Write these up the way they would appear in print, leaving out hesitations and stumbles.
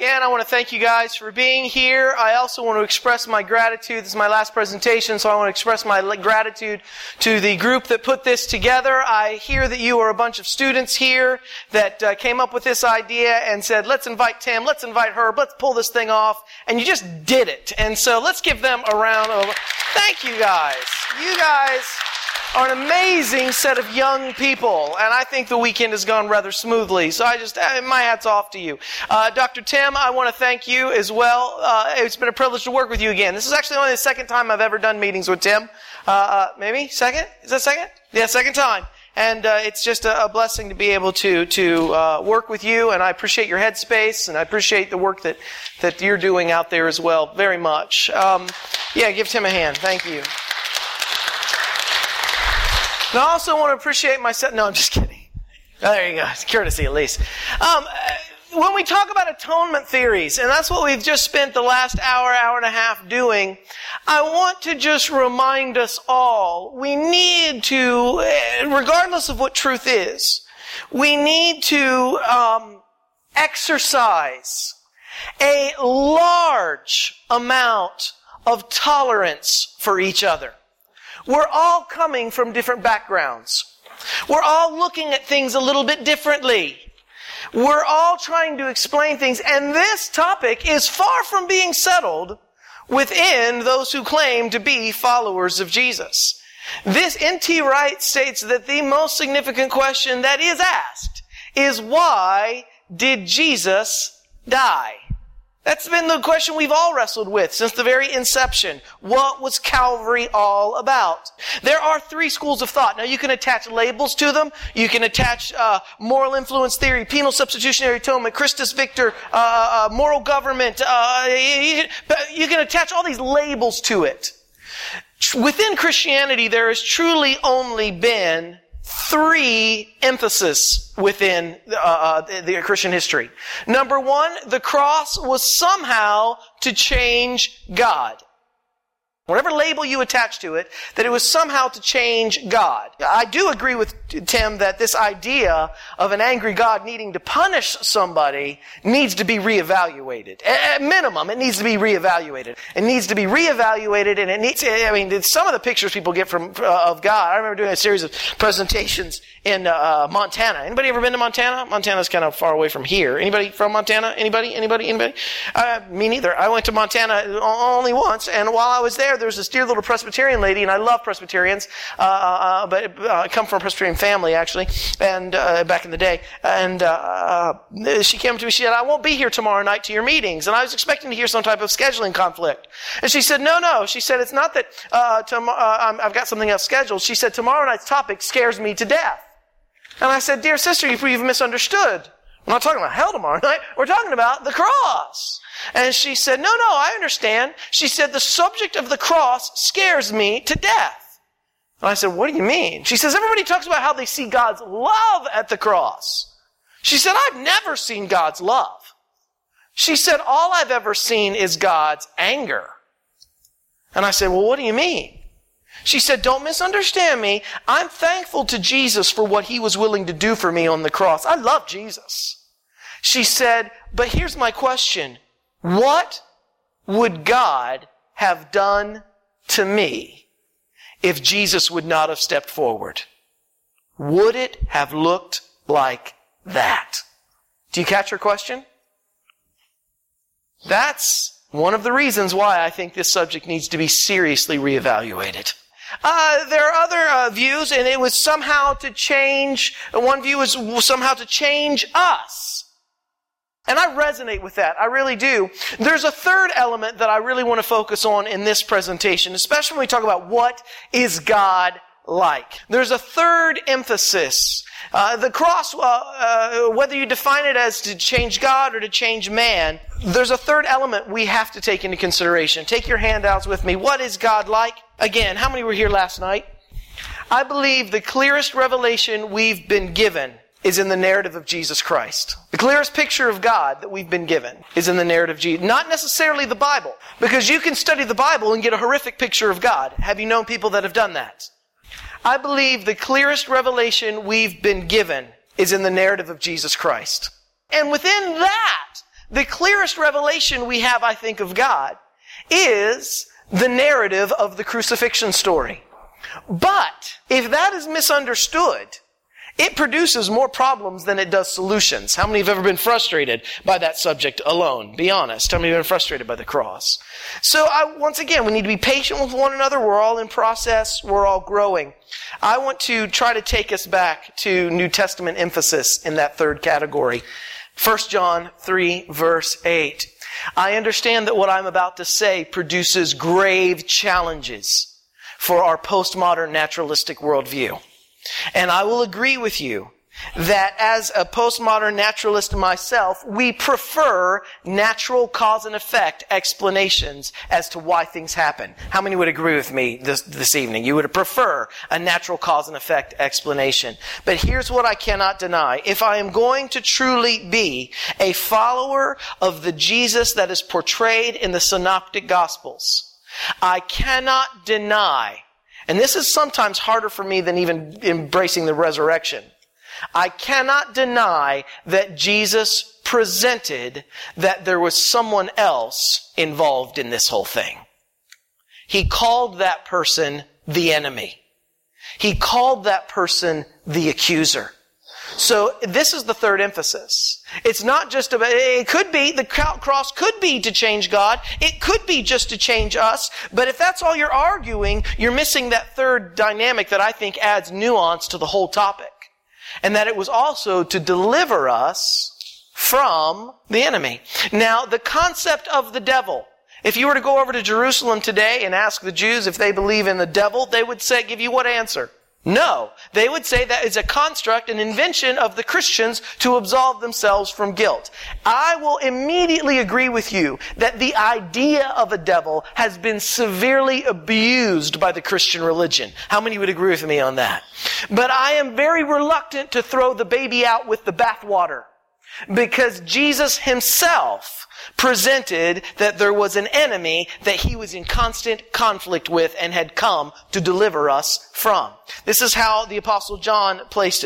Again, I want to thank you guys for being here. I also want to express my gratitude. This is my last presentation, so I want to express my gratitude to the group that put this together. I hear that you are a bunch of students here that came up with this idea and said, let's invite Tim, let's invite Herb, let's pull this thing off. And you just did it. And so let's give them a round of... Thank you guys. You guys are an amazing set of young people, and I think the weekend has gone rather smoothly. So my hat's off to you. Dr. Tim, I want to thank you as well. It's been a privilege to work with you again. This is actually only the second time I've ever done meetings with Tim. Maybe? Second? Is that second? Yeah, second time. And it's just a blessing to be able to work with you, and I appreciate your headspace, and I appreciate the work that you're doing out there as well very much. Give Tim a hand. Thank you. And I also want to appreciate myself. No, I'm just kidding. There you go. It's courtesy at least. When we talk about atonement theories, and that's what we've just spent the last hour and a half doing, I want to just remind us all, we need to, regardless of what truth is, we need to exercise a large amount of tolerance for each other. We're all coming from different backgrounds. We're all looking at things a little bit differently. We're all trying to explain things, and this topic is far from being settled within those who claim to be followers of Jesus. This N.T. Wright states that the most significant question that is asked is, why did Jesus die? That's been the question we've all wrestled with since the very inception. What was Calvary all about? There are three schools of thought. Now, you can attach labels to them. You can attach moral influence theory, penal substitutionary atonement, Christus Victor, moral government. You can attach all these labels to it. Within Christianity, there has truly only been three emphases within the Christian history. Number one, the cross was somehow to change God. Whatever label you attach to it, that it was somehow to change God. I do agree with Tim that this idea of an angry God needing to punish somebody needs to be reevaluated. At minimum, it needs to be reevaluated. It needs to be reevaluated, and it needs, some of the pictures people get from of God. I remember doing a series of presentations in Montana. Anybody ever been to Montana? Montana's kind of far away from here. Anybody from Montana? Anybody? Me neither. I went to Montana only once, and while I was there was this dear little Presbyterian lady, and I love Presbyterians, but I come from a Presbyterian family, actually, and back in the day. And she came to me, she said, I won't be here tomorrow night to your meetings. And I was expecting to hear some type of scheduling conflict. And she said, no. She said, it's not that I've got something else scheduled. She said, tomorrow night's topic scares me to death. And I said, dear sister, you've misunderstood. We're not talking about hell tomorrow night. We're talking about the cross. And she said, no, I understand. She said, the subject of the cross scares me to death. And I said, what do you mean? She says, everybody talks about how they see God's love at the cross. She said, I've never seen God's love. She said, all I've ever seen is God's anger. And I said, well, what do you mean? She said, don't misunderstand me. I'm thankful to Jesus for what He was willing to do for me on the cross. I love Jesus. She said, but here's my question. What would God have done to me if Jesus would not have stepped forward? Would it have looked like that? Do you catch her question? That's one of the reasons why I think this subject needs to be seriously reevaluated. There are other views, and it was somehow to change, one view was somehow to change us. And I resonate with that. I really do. There's a third element that I really want to focus on in this presentation, especially when we talk about what is God like. There's a third emphasis. The cross, whether you define it as to change God or to change man, there's a third element we have to take into consideration. Take your handouts with me. What is God like? Again, how many were here last night? I believe the clearest revelation we've been given is in the narrative of Jesus Christ. The clearest picture of God that we've been given is in the narrative of Jesus. Not necessarily the Bible, because you can study the Bible and get a horrific picture of God. Have you known people that have done that? I believe the clearest revelation we've been given is in the narrative of Jesus Christ. And within that, the clearest revelation we have, I think, of God is the narrative of the crucifixion story. But if that is misunderstood, it produces more problems than it does solutions. How many have ever been frustrated by that subject alone? Be honest. How many have been frustrated by the cross? So once again, we need to be patient with one another. We're all in process. We're all growing. I want to try to take us back to New Testament emphasis in that third category. 1 John 3, verse 8. I understand that what I'm about to say produces grave challenges for our postmodern naturalistic worldview. And I will agree with you that as a postmodern naturalist myself, we prefer natural cause and effect explanations as to why things happen. How many would agree with me this evening? You would prefer a natural cause and effect explanation. But here's what I cannot deny. If I am going to truly be a follower of the Jesus that is portrayed in the Synoptic Gospels, I cannot deny, and this is sometimes harder for me than even embracing the resurrection, I cannot deny that Jesus presented that there was someone else involved in this whole thing. He called that person the enemy. He called that person the accuser. So this is the third emphasis. It's not just about, it could be, the cross could be to change God. It could be just to change us. But if that's all you're arguing, you're missing that third dynamic that I think adds nuance to the whole topic. And that it was also to deliver us from the enemy. Now, the concept of the devil. If you were to go over to Jerusalem today and ask the Jews if they believe in the devil, they would say, give you what answer? No. They would say that is a construct, an invention of the Christians to absolve themselves from guilt. I will immediately agree with you that the idea of a devil has been severely abused by the Christian religion. How many would agree with me on that? But I am very reluctant to throw the baby out with the bathwater, because Jesus himself presented that there was an enemy that he was in constant conflict with and had come to deliver us from. This is how the Apostle John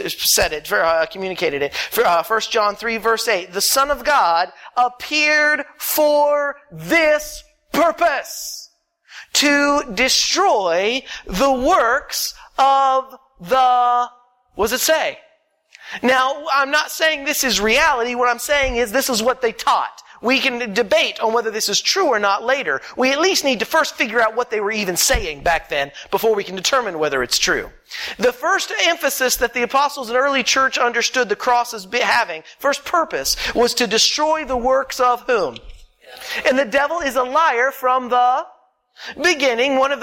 communicated it. 1 John 3, verse 8. The Son of God appeared for this purpose, to destroy the works of the, what does it say? Now, I'm not saying this is reality. What I'm saying is this is what they taught. We can debate on whether this is true or not later. We at least need to first figure out what they were even saying back then before we can determine whether it's true. The first emphasis that the apostles and early church understood the cross as having, first purpose, was to destroy the works of whom? And the devil is a liar from the beginning. One of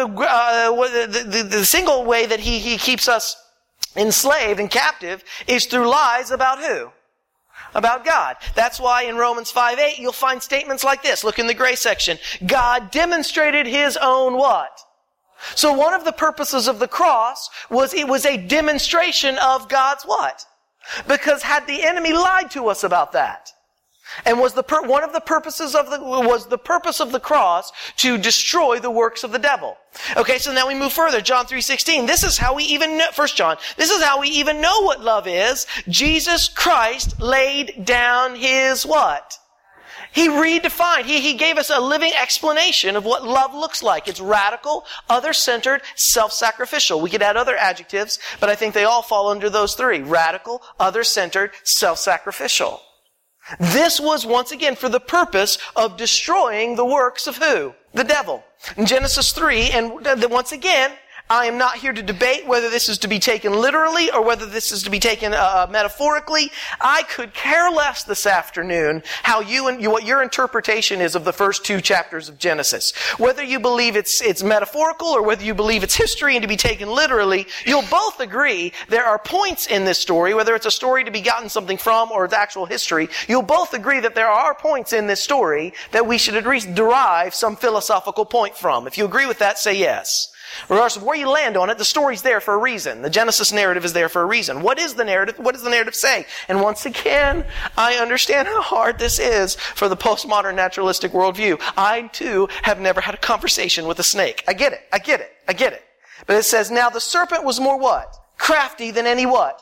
the single way that he keeps us enslaved and captive is through lies about who? About God. That's why in Romans 5:8 you'll find statements like this. Look in the gray section. God demonstrated his own what? So one of the purposes of the cross was it was a demonstration of God's what? Because had the enemy lied to us about that? And was one of the purposes of the purpose of the cross to destroy the works of the devil. Okay, so now we move further. John 3:16. This is how we even know, 1 John. This is how we even know what love is. Jesus Christ laid down his what? He redefined. He gave us a living explanation of what love looks like. It's radical, other-centered, self-sacrificial. We could add other adjectives, but I think they all fall under those three. Radical, other-centered, self-sacrificial. This was, once again, for the purpose of destroying the works of who? The devil. In Genesis 3, and once again, I am not here to debate whether this is to be taken literally or whether this is to be taken metaphorically. I could care less this afternoon how what your interpretation is of the first two chapters of Genesis. Whether you believe it's metaphorical or whether you believe it's history and to be taken literally, you'll both agree there are points in this story, whether it's a story to be gotten something from or it's actual history, you'll both agree that there are points in this story that we should at least derive some philosophical point from. If you agree with that, say yes. Regardless of where you land on it, the story's there for a reason. The Genesis narrative is there for a reason. What is the narrative? What does the narrative say? And once again, I understand how hard this is for the postmodern naturalistic worldview. I, too, have never had a conversation with a snake. I get it. But it says, now the serpent was more what? Crafty than any what?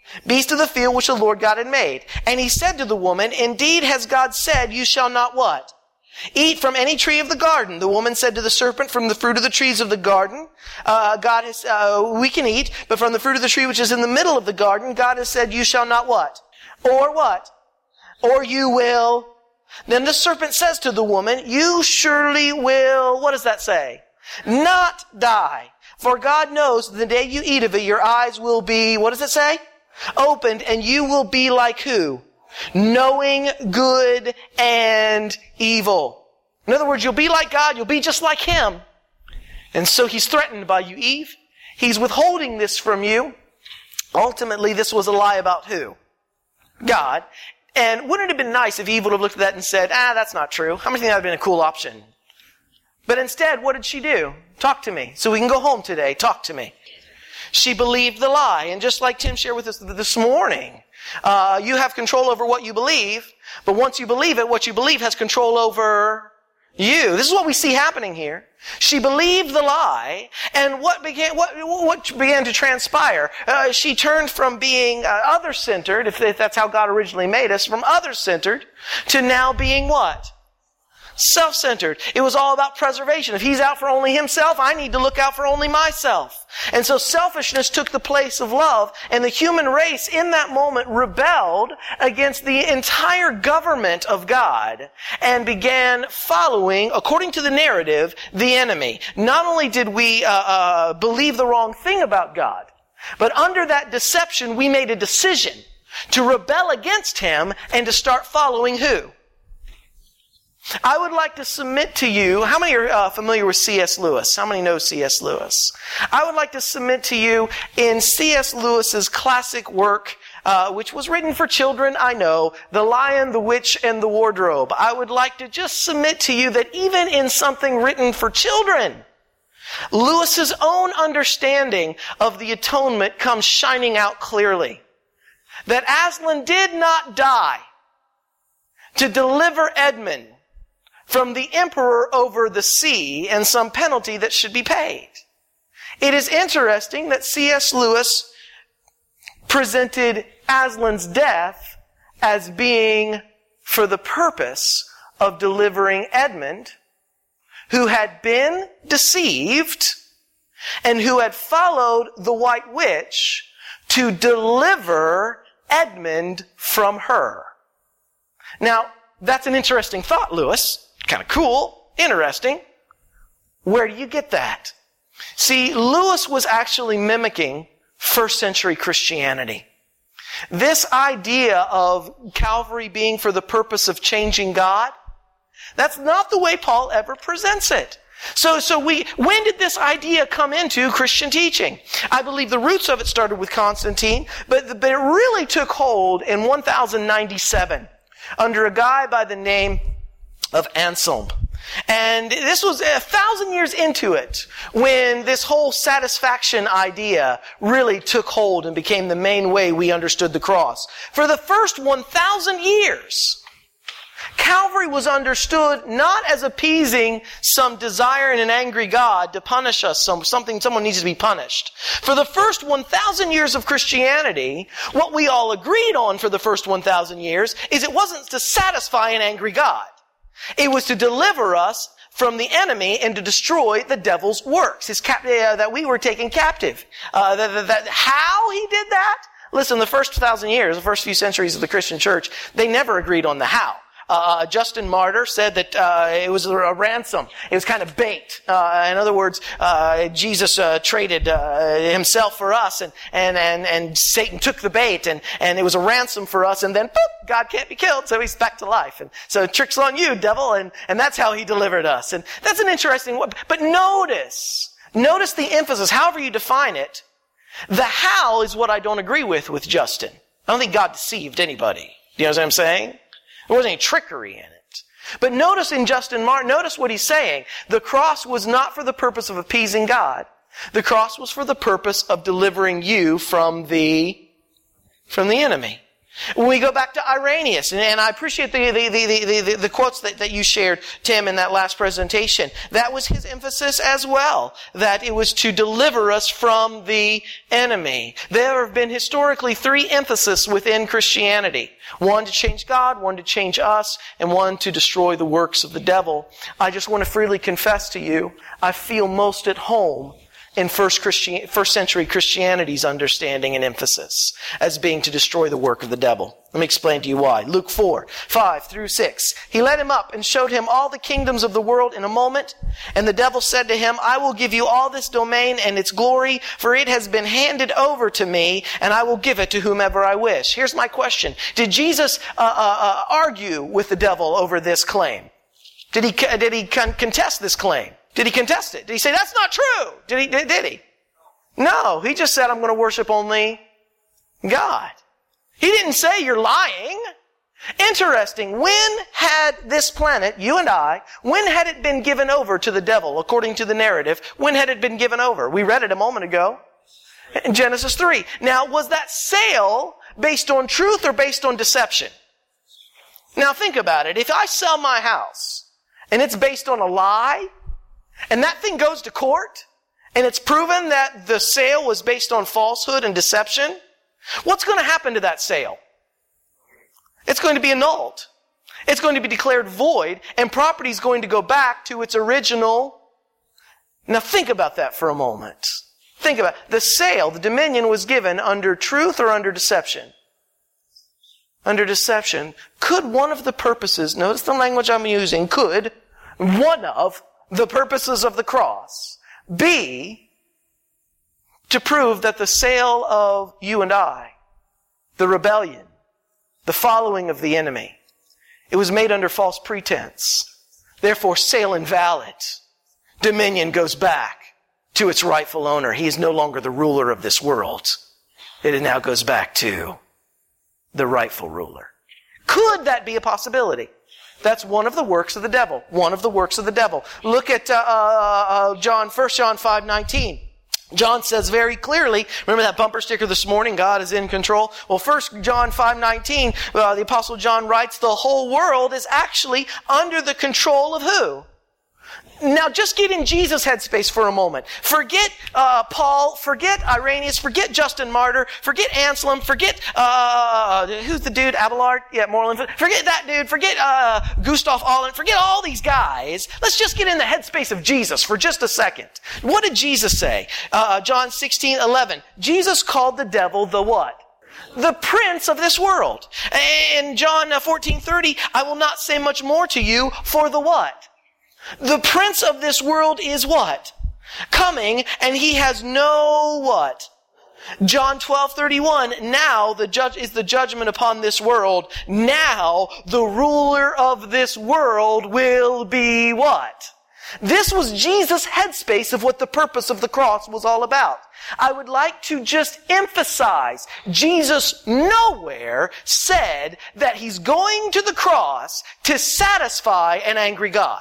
beast of the field which the Lord God had made. And he said to the woman, indeed has God said, you shall not what? Eat from any tree of the garden. The woman said to the serpent, from the fruit of the trees of the garden, God has, we can eat, but from the fruit of the tree which is in the middle of the garden, God has said, you shall not what? Or what? Or you will. Then the serpent says to the woman, you surely will, what does that say? Not die. For God knows the day you eat of it, your eyes will be, what does it say? Opened, and you will be like who? Knowing good and evil. In other words, you'll be like God, you'll be just like Him. And so He's threatened by you, Eve. He's withholding this from you. Ultimately, this was a lie about who? God. And wouldn't it have been nice if Eve would have looked at that and said, that's not true. How many think that would have been a cool option? But instead, what did she do? Talk to me. So we can go home today. Talk to me. She believed the lie. And just like Tim shared with us this morning, you have control over what you believe, but once you believe it, what you believe has control over you. This is what we see happening here. She believed the lie, and what began to transpire? She turned from being other-centered, if that's how God originally made us, from other-centered to now being what? Self-centered. It was all about preservation. If He's out for only Himself, I need to look out for only myself. And so selfishness took the place of love, and the human race in that moment rebelled against the entire government of God and began following, according to the narrative, the enemy. Not only did we believe the wrong thing about God, but under that deception we made a decision to rebel against Him and to start following who? I would like to submit to you, how many are familiar with C.S. Lewis? How many know C.S. Lewis? I would like to submit to you in C.S. Lewis's classic work, which was written for children, I know, The Lion, the Witch, and the Wardrobe. I would like to just submit to you that even in something written for children, Lewis's own understanding of the atonement comes shining out clearly. That Aslan did not die to deliver Edmund from the emperor over the sea and some penalty that should be paid. It is interesting that C.S. Lewis presented Aslan's death as being for the purpose of delivering Edmund, who had been deceived and who had followed the White Witch to deliver Edmund from her. Now, that's an interesting thought, Lewis. Kind of cool, interesting. Where do you get that? See, Lewis was actually mimicking first century Christianity. This idea of Calvary being for the purpose of changing God, that's not the way Paul ever presents it. So when did this idea come into Christian teaching? I believe the roots of it started with Constantine, but it really took hold in 1097 under a guy by the name of Anselm. And this was 1,000 years into it when this whole satisfaction idea really took hold and became the main way we understood the cross. For the first 1,000 years, Calvary was understood not as appeasing some desire in an angry God to punish us, someone needs to be punished. For the first 1,000 years of Christianity, what we all agreed on for the first 1,000 years is it wasn't to satisfy an angry God. It was to deliver us from the enemy and to destroy the devil's works, that we were taken captive. How he did that? Listen, the first 1,000 years, the first few centuries of the Christian church, they never agreed on the how. Justin Martyr said that it was a ransom. It was kind of bait. In other words, Jesus traded himself for us, and Satan took the bait, and it was a ransom for us, and then boop, God can't be killed, so he's back to life. And so trick's on you, devil, and that's how he delivered us. And that's an interesting one. But notice the emphasis, however you define it. The how is what I don't agree with Justin. I don't think God deceived anybody. Do you know what I'm saying? There wasn't any trickery in it. But notice in Justin Martyr, notice what he's saying. The cross was not for the purpose of appeasing God. The cross was for the purpose of delivering you from the enemy. When we go back to Irenaeus, and I appreciate the quotes that you shared, Tim, in that last presentation. That was his emphasis as well, that it was to deliver us from the enemy. There have been historically 3 emphases within Christianity. One to change God, one to change us, and one to destroy the works of the devil. I just want to freely confess to you, I feel most at home in first century Christianity's understanding and emphasis as being to destroy the work of the devil. Let me explain to you why. Luke 4:5-6. He led him up and showed him all the kingdoms of the world in a moment. And the devil said to him, I will give you all this domain and its glory, for it has been handed over to me, and I will give it to whomever I wish. Here's my question. Did Jesus argue with the devil over this claim? Did he contest this claim? Did he contest it? Did he say, that's not true? Did he? No, he just said, I'm going to worship only God. He didn't say you're lying. Interesting. When had this planet, you and I, when had it been given over to the devil, according to the narrative? When had it been given over? We read it a moment ago in Genesis 3. Now, was that sale based on truth or based on deception? Now, think about it. If I sell my house and it's based on a lie, and that thing goes to court, and it's proven that the sale was based on falsehood and deception, what's going to happen to that sale? It's going to be annulled. It's going to be declared void, and property is going to go back to its original. Now think about that for a moment. Think about it. The sale, the dominion was given under truth or under deception? Under deception. Could one of the purposes, notice the language I'm using, could one of the purposes of the cross be to prove that the sale of you and I, the rebellion, the following of the enemy, it was made under false pretense. Therefore, sale invalid. Dominion goes back to its rightful owner. He is no longer the ruler of this world. It now goes back to the rightful ruler. Could that be a possibility? That's one of the works of the devil. One of the works of the devil. Look at 1 John 5:19. John says very clearly, remember that bumper sticker this morning, God is in control? Well, 1 John 5:19, the Apostle John writes, the whole world is actually under the control of who? Now, just get in Jesus' headspace for a moment. Forget Paul, forget Irenaeus, forget Justin Martyr, forget Anselm, forget, who's the dude, Abelard? Yeah, Moreland. Forget that dude, forget Gustav Ahlund, forget all these guys. Let's just get in the headspace of Jesus for just a second. What did Jesus say? John 16:11. Jesus called the devil the what? The prince of this world. In John 14:30, I will not say much more to you for the what? The prince of this world is what? Coming, and he has no what? John 12:31, now the judge is the judgment upon this world. Now the ruler of this world will be what? This was Jesus' headspace of what the purpose of the cross was all about. I would like to just emphasize, Jesus nowhere said that he's going to the cross to satisfy an angry God.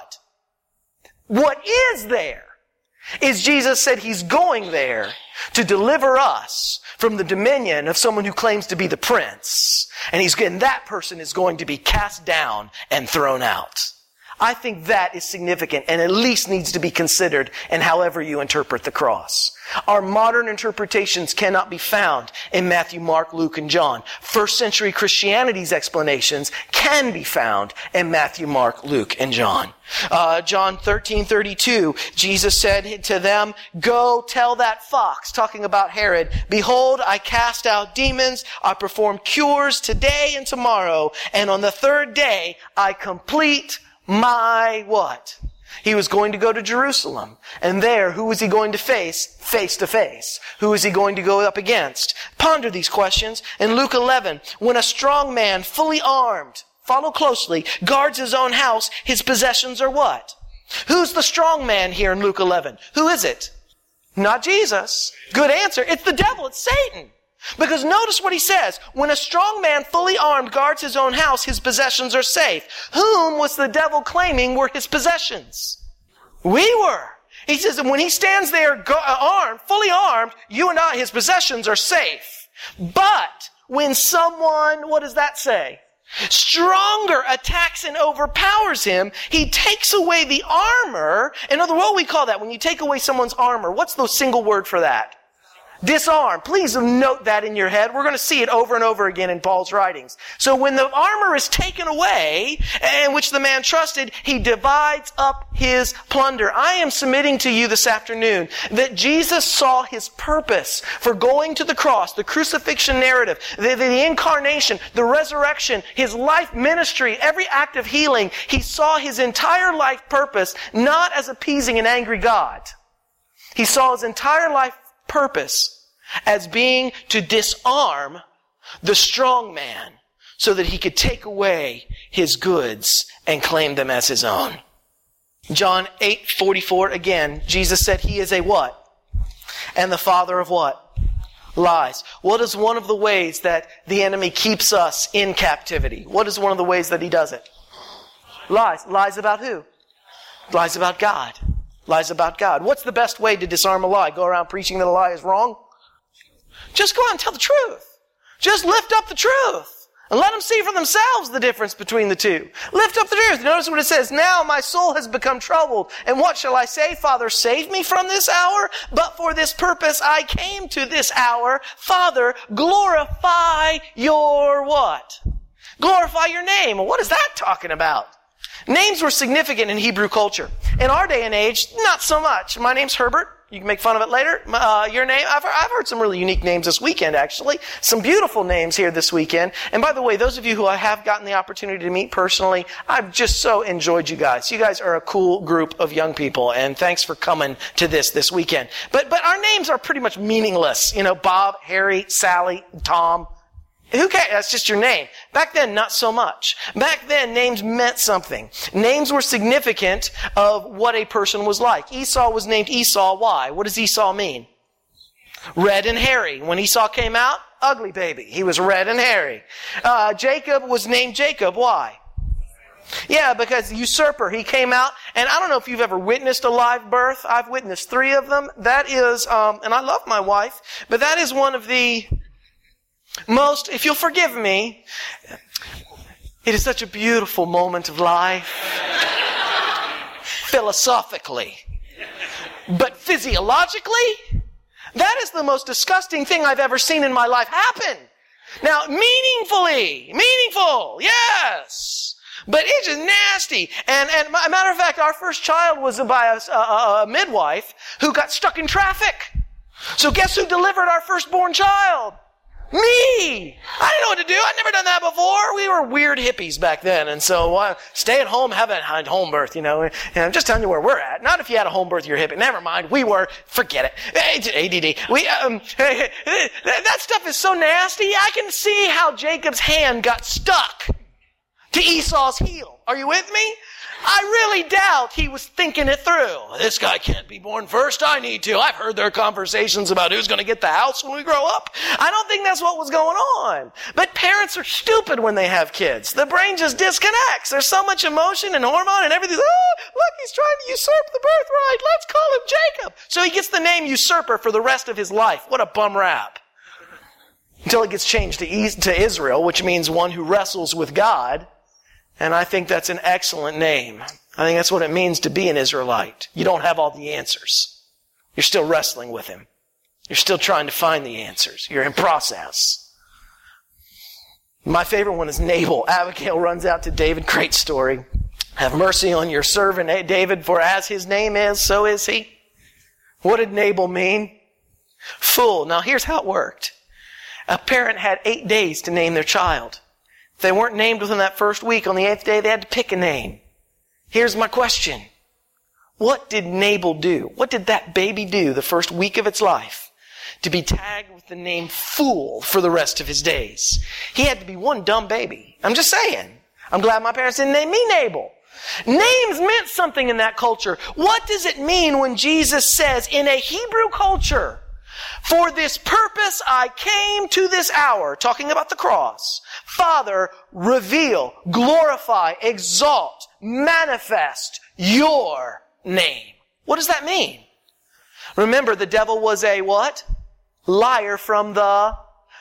What is there is Jesus said he's going there to deliver us from the dominion of someone who claims to be the prince. And that person is going to be cast down and thrown out. I think that is significant and at least needs to be considered in however you interpret the cross. Our modern interpretations cannot be found in Matthew, Mark, Luke, and John. First century Christianity's explanations can be found in Matthew, Mark, Luke, and John. John 13:32, Jesus said to them, go tell that fox, talking about Herod, behold, I cast out demons, I perform cures today and tomorrow, and on the third day I complete my what? He was going to go to Jerusalem. And there, who was he going to face? Face to face. Who is he going to go up against? Ponder these questions. In Luke 11, when a strong man, fully armed, follow closely, guards his own house, his possessions are what? Who's the strong man here in Luke 11? Who is it? Not Jesus. Good answer. It's the devil. It's Satan. Because notice what he says. When a strong man fully armed guards his own house, his possessions are safe. Whom was the devil claiming were his possessions? We were. He says that when he stands there armed, fully armed, you and I, his possessions are safe. But when someone, what does that say? Stronger attacks and overpowers him. He takes away the armor. In other words, what we call that? When you take away someone's armor, what's the single word for that? Disarm. Please note that in your head. We're going to see it over and over again in Paul's writings. So when the armor is taken away, in which the man trusted, he divides up his plunder. I am submitting to you this afternoon that Jesus saw his purpose for going to the cross, the crucifixion narrative, the incarnation, the resurrection, his life ministry, every act of healing. He saw his entire life purpose not as appeasing an angry God. He saw his entire life purpose as being to disarm the strong man so that he could take away his goods and claim them as his own. John 8:44 again, Jesus said he is a what? And the father of what? Lies. What is one of the ways that the enemy keeps us in captivity? What is one of the ways that he does it? Lies. Lies about who? Lies about God. Lies about God. What's the best way to disarm a lie? Go around preaching that a lie is wrong? Just go out and tell the truth. Just lift up the truth. And let them see for themselves the difference between the two. Lift up the truth. Notice what it says. Now my soul has become troubled. And what shall I say? Father, save me from this hour. But for this purpose I came to this hour. Father, glorify your what? Glorify your name. What is that talking about? Names were significant in Hebrew culture. In our day and age, not so much. My name's Herbert. You can make fun of it later. Your name, I've heard some really unique names this weekend, actually. Some beautiful names here this weekend. And by the way, those of you who I have gotten the opportunity to meet personally, I've just so enjoyed you guys. You guys are a cool group of young people, and thanks for coming to this weekend. But our names are pretty much meaningless. You know, Bob, Harry, Sally, Tom. Who cares? That's just your name. Back then, not so much. Back then, names meant something. Names were significant of what a person was like. Esau was named Esau. Why? What does Esau mean? Red and hairy. When Esau came out, ugly baby. He was red and hairy. Jacob was named Jacob. Why? Yeah, because usurper. He came out, and I don't know if you've ever witnessed a live birth. I've witnessed 3 of them. That is, and I love my wife, but that is one of the most, if you'll forgive me, it is such a beautiful moment of life. Philosophically. But physiologically, that is the most disgusting thing I've ever seen in my life happen. Now, meaningful, yes. But it's just nasty. And a matter of fact, our first child was by a midwife who got stuck in traffic. So guess who delivered our firstborn child? Me! I didn't know what to do. I'd never done that before. We were weird hippies back then. And so stay at home, have a home birth, you know. And I'm just telling you where we're at. Not if you had a home birth, you're hippie. Never mind. We were. Forget it. ADD. That stuff is so nasty. I can see how Jacob's hand got stuck to Esau's heel. Are you with me? I really doubt he was thinking it through. This guy can't be born first. I need to. I've heard their conversations about who's going to get the house when we grow up. I don't think that's what was going on. But parents are stupid when they have kids. The brain just disconnects. There's so much emotion and hormone and everything. Oh, look, he's trying to usurp the birthright. Let's call him Jacob. So he gets the name usurper for the rest of his life. What a bum rap. Until it gets changed to Israel, which means one who wrestles with God. And I think that's an excellent name. I think that's what it means to be an Israelite. You don't have all the answers. You're still wrestling with him. You're still trying to find the answers. You're in process. My favorite one is Nabal. Abigail runs out to David. Great story. Have mercy on your servant David, for as his name is, so is he. What did Nabal mean? Fool. Now here's how it worked. A parent had 8 days to name their child. If they weren't named within that first week, on the 8th day, they had to pick a name. Here's my question. What did Nabal do? What did that baby do the first week of its life to be tagged with the name fool for the rest of his days? He had to be one dumb baby. I'm just saying. I'm glad my parents didn't name me Nabal. Names meant something in that culture. What does it mean when Jesus says in a Hebrew culture, for this purpose I came to this hour, talking about the cross. Father, reveal, glorify, exalt, manifest your name. What does that mean? Remember, the devil was a what? Liar from the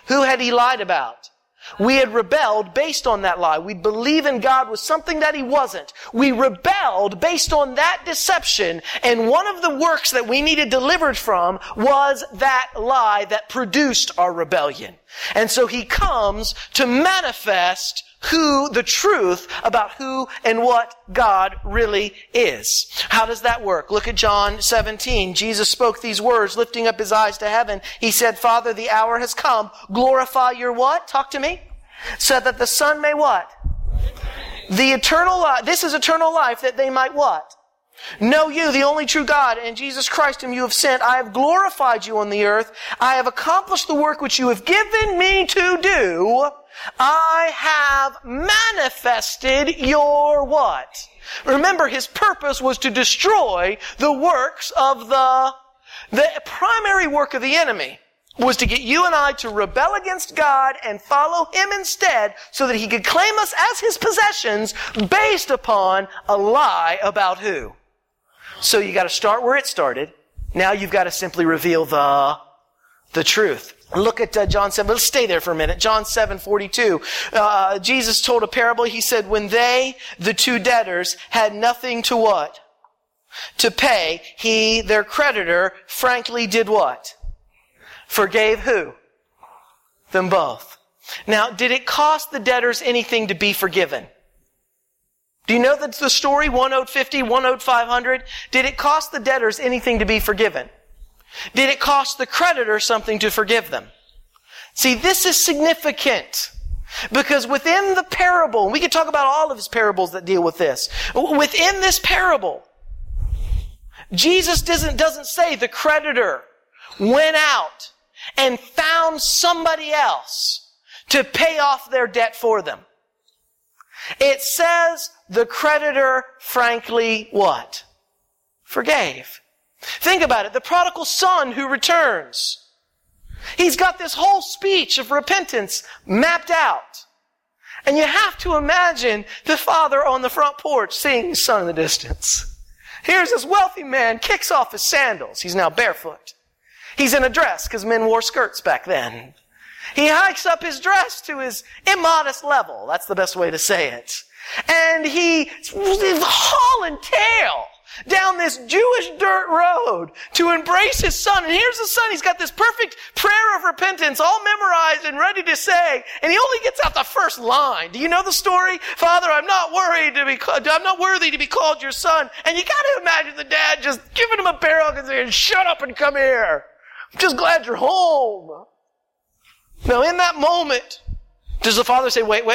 Who had he lied about? We had rebelled based on that lie. We believe in God was something that He wasn't. We rebelled based on that deception, and one of the works that we needed delivered from was that lie that produced our rebellion. And so He comes to manifest the truth about who and what God really is. How does that work? Look at John 17. Jesus spoke these words, lifting up His eyes to heaven. He said, Father, the hour has come. Glorify your what? Talk to me. So that the Son may what? The eternal life. This is eternal life, that they might what? Know you, the only true God, and Jesus Christ whom you have sent. I have glorified you on the earth. I have accomplished the work which you have given me to do. I have manifested your what? Remember, His purpose was to destroy the works of the primary work of the enemy was to get you and I to rebel against God and follow Him instead so that He could claim us as His possessions based upon a lie about who? So you got to start where it started. Now you've got to simply reveal the truth. Look at John 7. Let's stay there for a minute. John 7:42. Jesus told a parable. He said, when they, the two debtors, had nothing to what? To pay, he, their creditor, frankly did what? Forgave who? Them both. Now, did it cost the debtors anything to be forgiven? Do you know the story? One owed 50, one owed 500. Did it cost the debtors anything to be forgiven? Did it cost the creditor something to forgive them? See, this is significant. Because within the parable, and we could talk about all of His parables that deal with this. Within this parable, Jesus doesn't say the creditor went out and found somebody else to pay off their debt for them. It says the creditor frankly what? Forgave. Think about it. The prodigal son who returns. He's got this whole speech of repentance mapped out. And you have to imagine the father on the front porch seeing his son in the distance. Here's this wealthy man, kicks off his sandals. He's now barefoot. He's in a dress because men wore skirts back then. He hikes up his dress to his immodest level. That's the best way to say it. And he's hauling tail down this Jewish dirt road to embrace his son. And here's the son. He's got this perfect prayer of repentance all memorized and ready to say. And he only gets out the first line. Do you know the story? Father, I'm not worthy to be called your son. And you got to imagine the dad just giving him a bear hug and saying, shut up and come here. I'm just glad you're home. Now, in that moment, does the father say, wait.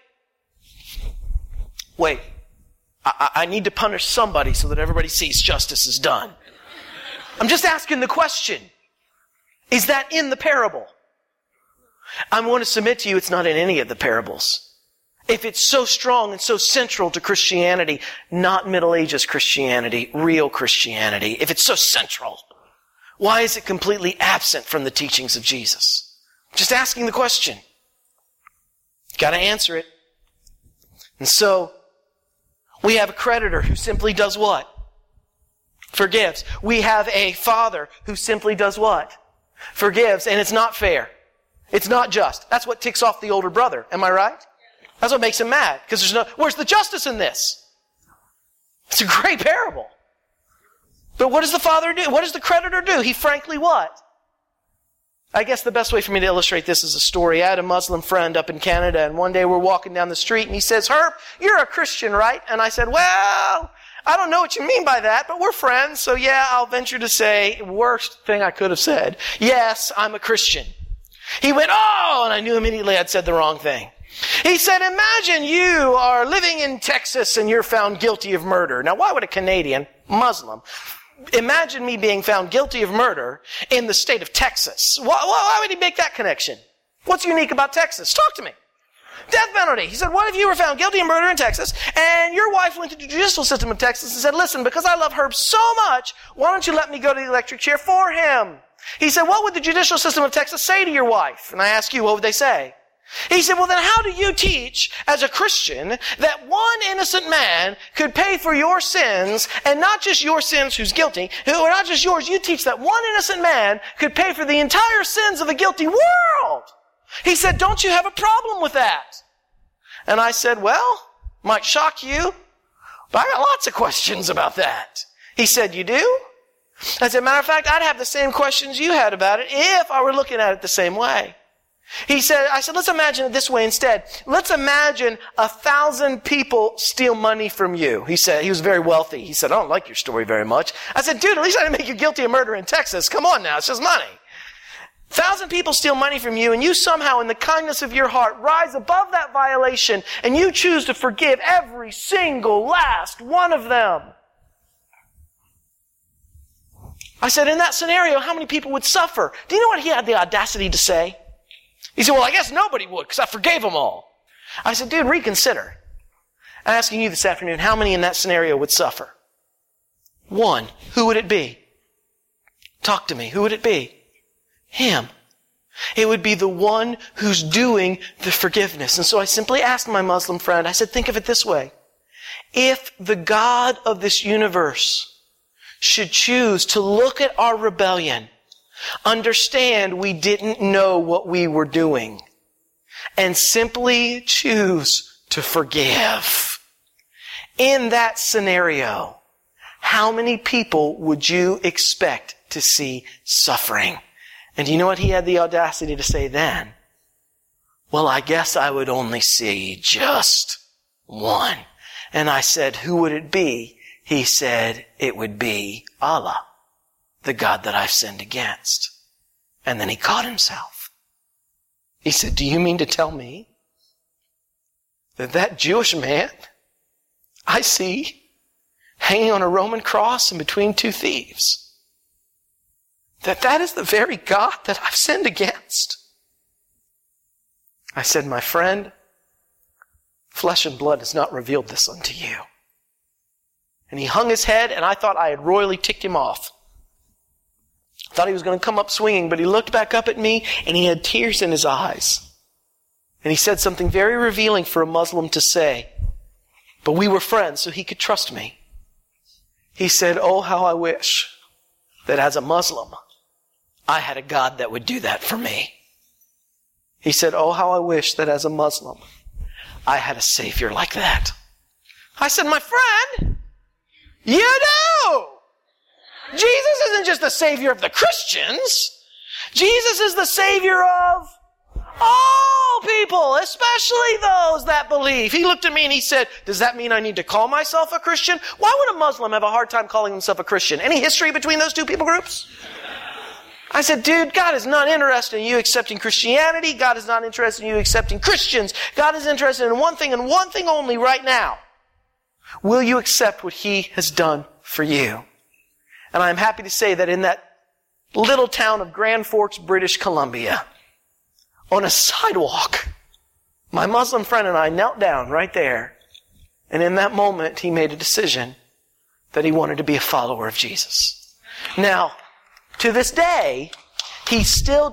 I need to punish somebody so that everybody sees justice is done. I'm just asking the question. Is that in the parable? I'm going to submit to you it's not in any of the parables. If it's so strong and so central to Christianity, not Middle Ages Christianity, real Christianity, if it's so central, why is it completely absent from the teachings of Jesus? Just asking the question. Got to answer it. And so, we have a creditor who simply does what? Forgives. We have a father who simply does what? Forgives. And it's not fair. It's not just. That's what ticks off the older brother. Am I right? That's what makes him mad. Because where's the justice in this? It's a great parable. But what does the father do? What does the creditor do? He frankly what? I guess the best way for me to illustrate this is a story. I had a Muslim friend up in Canada, and one day we're walking down the street, and he says, Herb, you're a Christian, right? And I said, well, I don't know what you mean by that, but we're friends, so yeah, I'll venture to say, worst thing I could have said, yes, I'm a Christian. He went, oh, and I knew immediately I'd said the wrong thing. He said, imagine you are living in Texas and you're found guilty of murder. Now, why would a Canadian Muslim imagine me being found guilty of murder in the state of Texas? Why would he make that connection? What's unique about Texas? Talk to me. Death penalty. He said, what if you were found guilty of murder in Texas and your wife went to the judicial system of Texas and said, listen, because I love Herb so much, why don't you let me go to the electric chair for him? He said, what would the judicial system of Texas say to your wife? And I ask you, what would they say? He said, well, then how do you teach as a Christian that one innocent man could pay for your sins, and not just your sins who's guilty, or not just yours, you teach that one innocent man could pay for the entire sins of a guilty world? He said, don't you have a problem with that? And I said, well, might shock you, but I got lots of questions about that. He said, you do? As a matter of fact, I'd have the same questions you had about it if I were looking at it the same way. I said, let's imagine it this way instead. Let's imagine 1,000 people steal money from you. He said, he was very wealthy. He said, I don't like your story very much. I said, dude, at least I didn't make you guilty of murder in Texas. Come on now, it's just money. 1,000 people steal money from you, and you somehow, in the kindness of your heart, rise above that violation, and you choose to forgive every single last one of them. I said, in that scenario, how many people would suffer? Do you know what he had the audacity to say? He said, well, I guess nobody would, because I forgave them all. I said, dude, reconsider. I'm asking you this afternoon, how many in that scenario would suffer? One. Who would it be? Talk to me. Who would it be? Him. It would be the one who's doing the forgiveness. And so I simply asked my Muslim friend, I said, think of it this way. If the God of this universe should choose to look at our rebellion, understand we didn't know what we were doing, and simply choose to forgive, in that scenario, how many people would you expect to see suffering? And do you know what he had the audacity to say then? Well, I guess I would only see just one. And I said, who would it be? He said, it would be Allah, the God that I've sinned against. And then he caught himself. He said, do you mean to tell me that that Jewish man I see hanging on a Roman cross and between two thieves, that is the very God that I've sinned against? I said, my friend, flesh and blood has not revealed this unto you. And he hung his head, and I thought I had royally ticked him off. I thought he was going to come up swinging, but he looked back up at me, and he had tears in his eyes. And he said something very revealing for a Muslim to say. But we were friends, so he could trust me. He said, oh, how I wish that as a Muslim, I had a God that would do that for me. He said, oh, how I wish that as a Muslim, I had a Savior like that. I said, my friend, you do! Jesus isn't just the Savior of the Christians. Jesus is the Savior of all people, especially those that believe. He looked at me and he said, does that mean I need to call myself a Christian? Why would a Muslim have a hard time calling himself a Christian? Any history between those two people groups? I said, dude, God is not interested in you accepting Christianity. God is not interested in you accepting Christians. God is interested in one thing and one thing only right now. Will you accept what He has done for you? And I'm happy to say that in that little town of Grand Forks, British Columbia, on a sidewalk, my Muslim friend and I knelt down right there. And in that moment, he made a decision that he wanted to be a follower of Jesus. Now, to this day, he still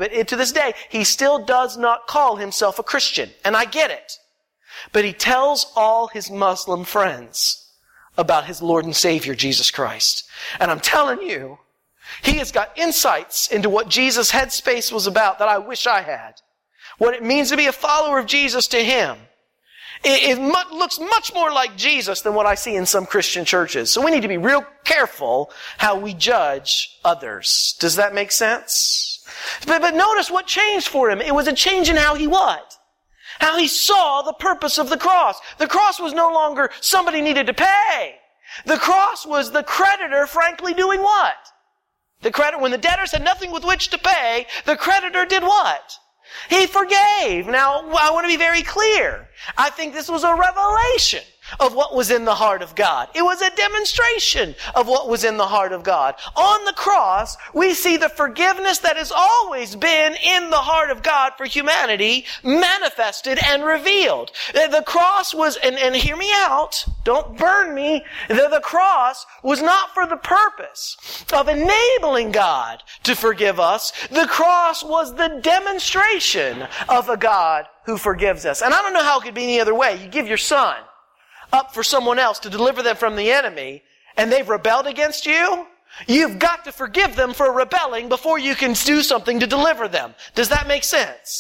does not call himself a Christian. And I get it. But he tells all his Muslim friends about his Lord and Savior, Jesus Christ. And I'm telling you, he has got insights into what Jesus' headspace was about that I wish I had. What it means to be a follower of Jesus to him. It looks much more like Jesus than what I see in some Christian churches. So we need to be real careful how we judge others. Does that make sense? But notice what changed for him. It was a change in how he what? How he saw the purpose of the cross. The cross was no longer somebody needed to pay. The cross was the creditor frankly doing what? When the debtors had nothing with which to pay, the creditor did what? He forgave. Now, I want to be very clear. I think this was a revelation of what was in the heart of God. It was a demonstration of what was in the heart of God. On the cross, we see the forgiveness that has always been in the heart of God for humanity manifested and revealed. The cross was, and hear me out, don't burn me, the cross was not for the purpose of enabling God to forgive us. The cross was the demonstration of a God who forgives us. And I don't know how it could be any other way. You give your son up for someone else to deliver them from the enemy, and they've rebelled against you, you've got to forgive them for rebelling before you can do something to deliver them. Does that make sense?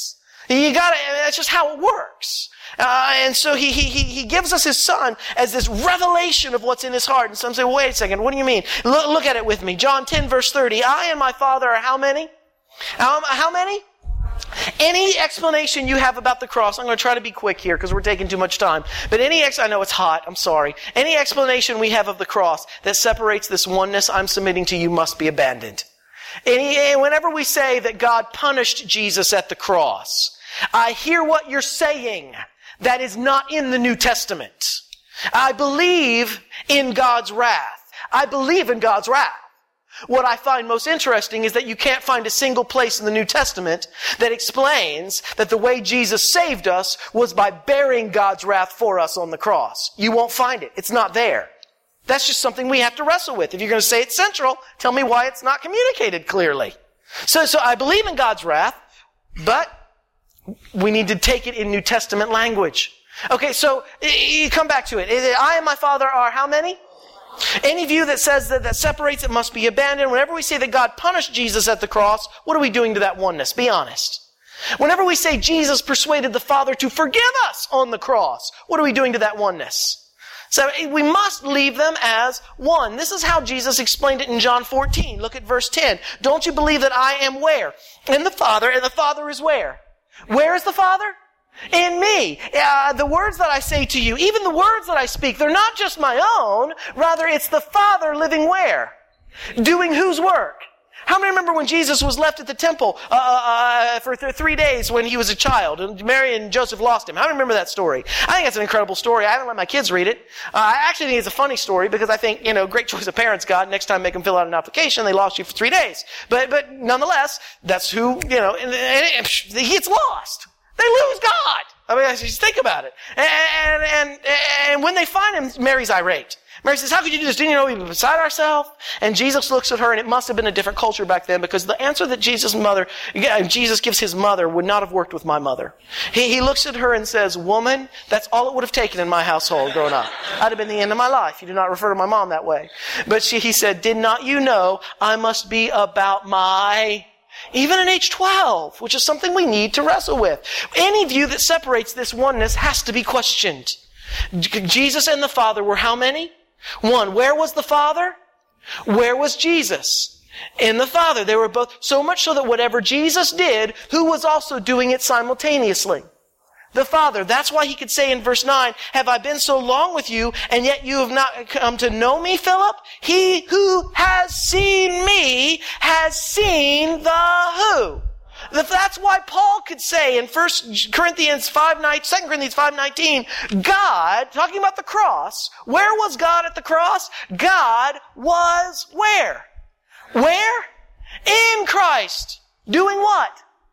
That's just how it works. And so he gives us his son as this revelation of what's in his heart. And some say, wait a second, what do you mean? Look at it with me. John 10 verse 30. I and my Father are how many? How many? Any explanation you have about the cross, I'm going to try to be quick here because we're taking too much time. But I know it's hot, I'm sorry. Any explanation we have of the cross that separates this oneness I'm submitting to you must be abandoned. Whenever we say that God punished Jesus at the cross, I hear what you're saying. That is not in the New Testament. I believe in God's wrath. I believe in God's wrath. What I find most interesting is that you can't find a single place in the New Testament that explains that the way Jesus saved us was by bearing God's wrath for us on the cross. You won't find it. It's not there. That's just something we have to wrestle with. If you're going to say it's central, tell me why it's not communicated clearly. So I believe in God's wrath, but we need to take it in New Testament language. Okay, so you come back to it. I and my Father are how many? Any view that says that separates it must be abandoned. Whenever we say that God punished Jesus at the cross, what are we doing to that oneness? Be honest. Whenever we say Jesus persuaded the Father to forgive us on the cross, what are we doing to that oneness? So we must leave them as one. This is how Jesus explained it in John 14. Look at verse 10. Don't you believe that I am where? In the Father, and the Father is where? Where is the Father? In me. The words that I say to you, even the words that I speak, they're not just my own. Rather, it's the Father living where? Doing whose work? How many remember when Jesus was left at the temple for 3 days when he was a child and Mary and Joseph lost him? How many remember that story? I think it's an incredible story. I haven't let my kids read it. I actually think it's a funny story because I think, great choice of parents, God. Next time make them fill out an application. They lost you for 3 days. But nonetheless, that's who, he gets lost. They lose God. I mean, just think about it. And when they find him, Mary's irate. Mary says, how could you do this? Didn't you know we were beside ourselves? And Jesus looks at her, and it must have been a different culture back then because the answer that Jesus gives his mother would not have worked with my mother. He looks at her and says, woman, that's all it would have taken in my household growing up. I'd have been the end of my life. You do not refer to my mom that way. But he said, did not you know I must be about my... Even in age 12, which is something we need to wrestle with. Any view that separates this oneness has to be questioned. Jesus and the Father were how many? One. Where was the Father? Where was Jesus? In the Father. They were both, so much so that whatever Jesus did, who was also doing it simultaneously? The Father. That's why he could say in verse 9, have I been so long with you, and yet you have not come to know me, Philip? He who has seen me has seen the who? That's why Paul could say in 2 Corinthians 5:19, God, talking about the cross, where was God at the cross? God was where? Where? In Christ. Doing what?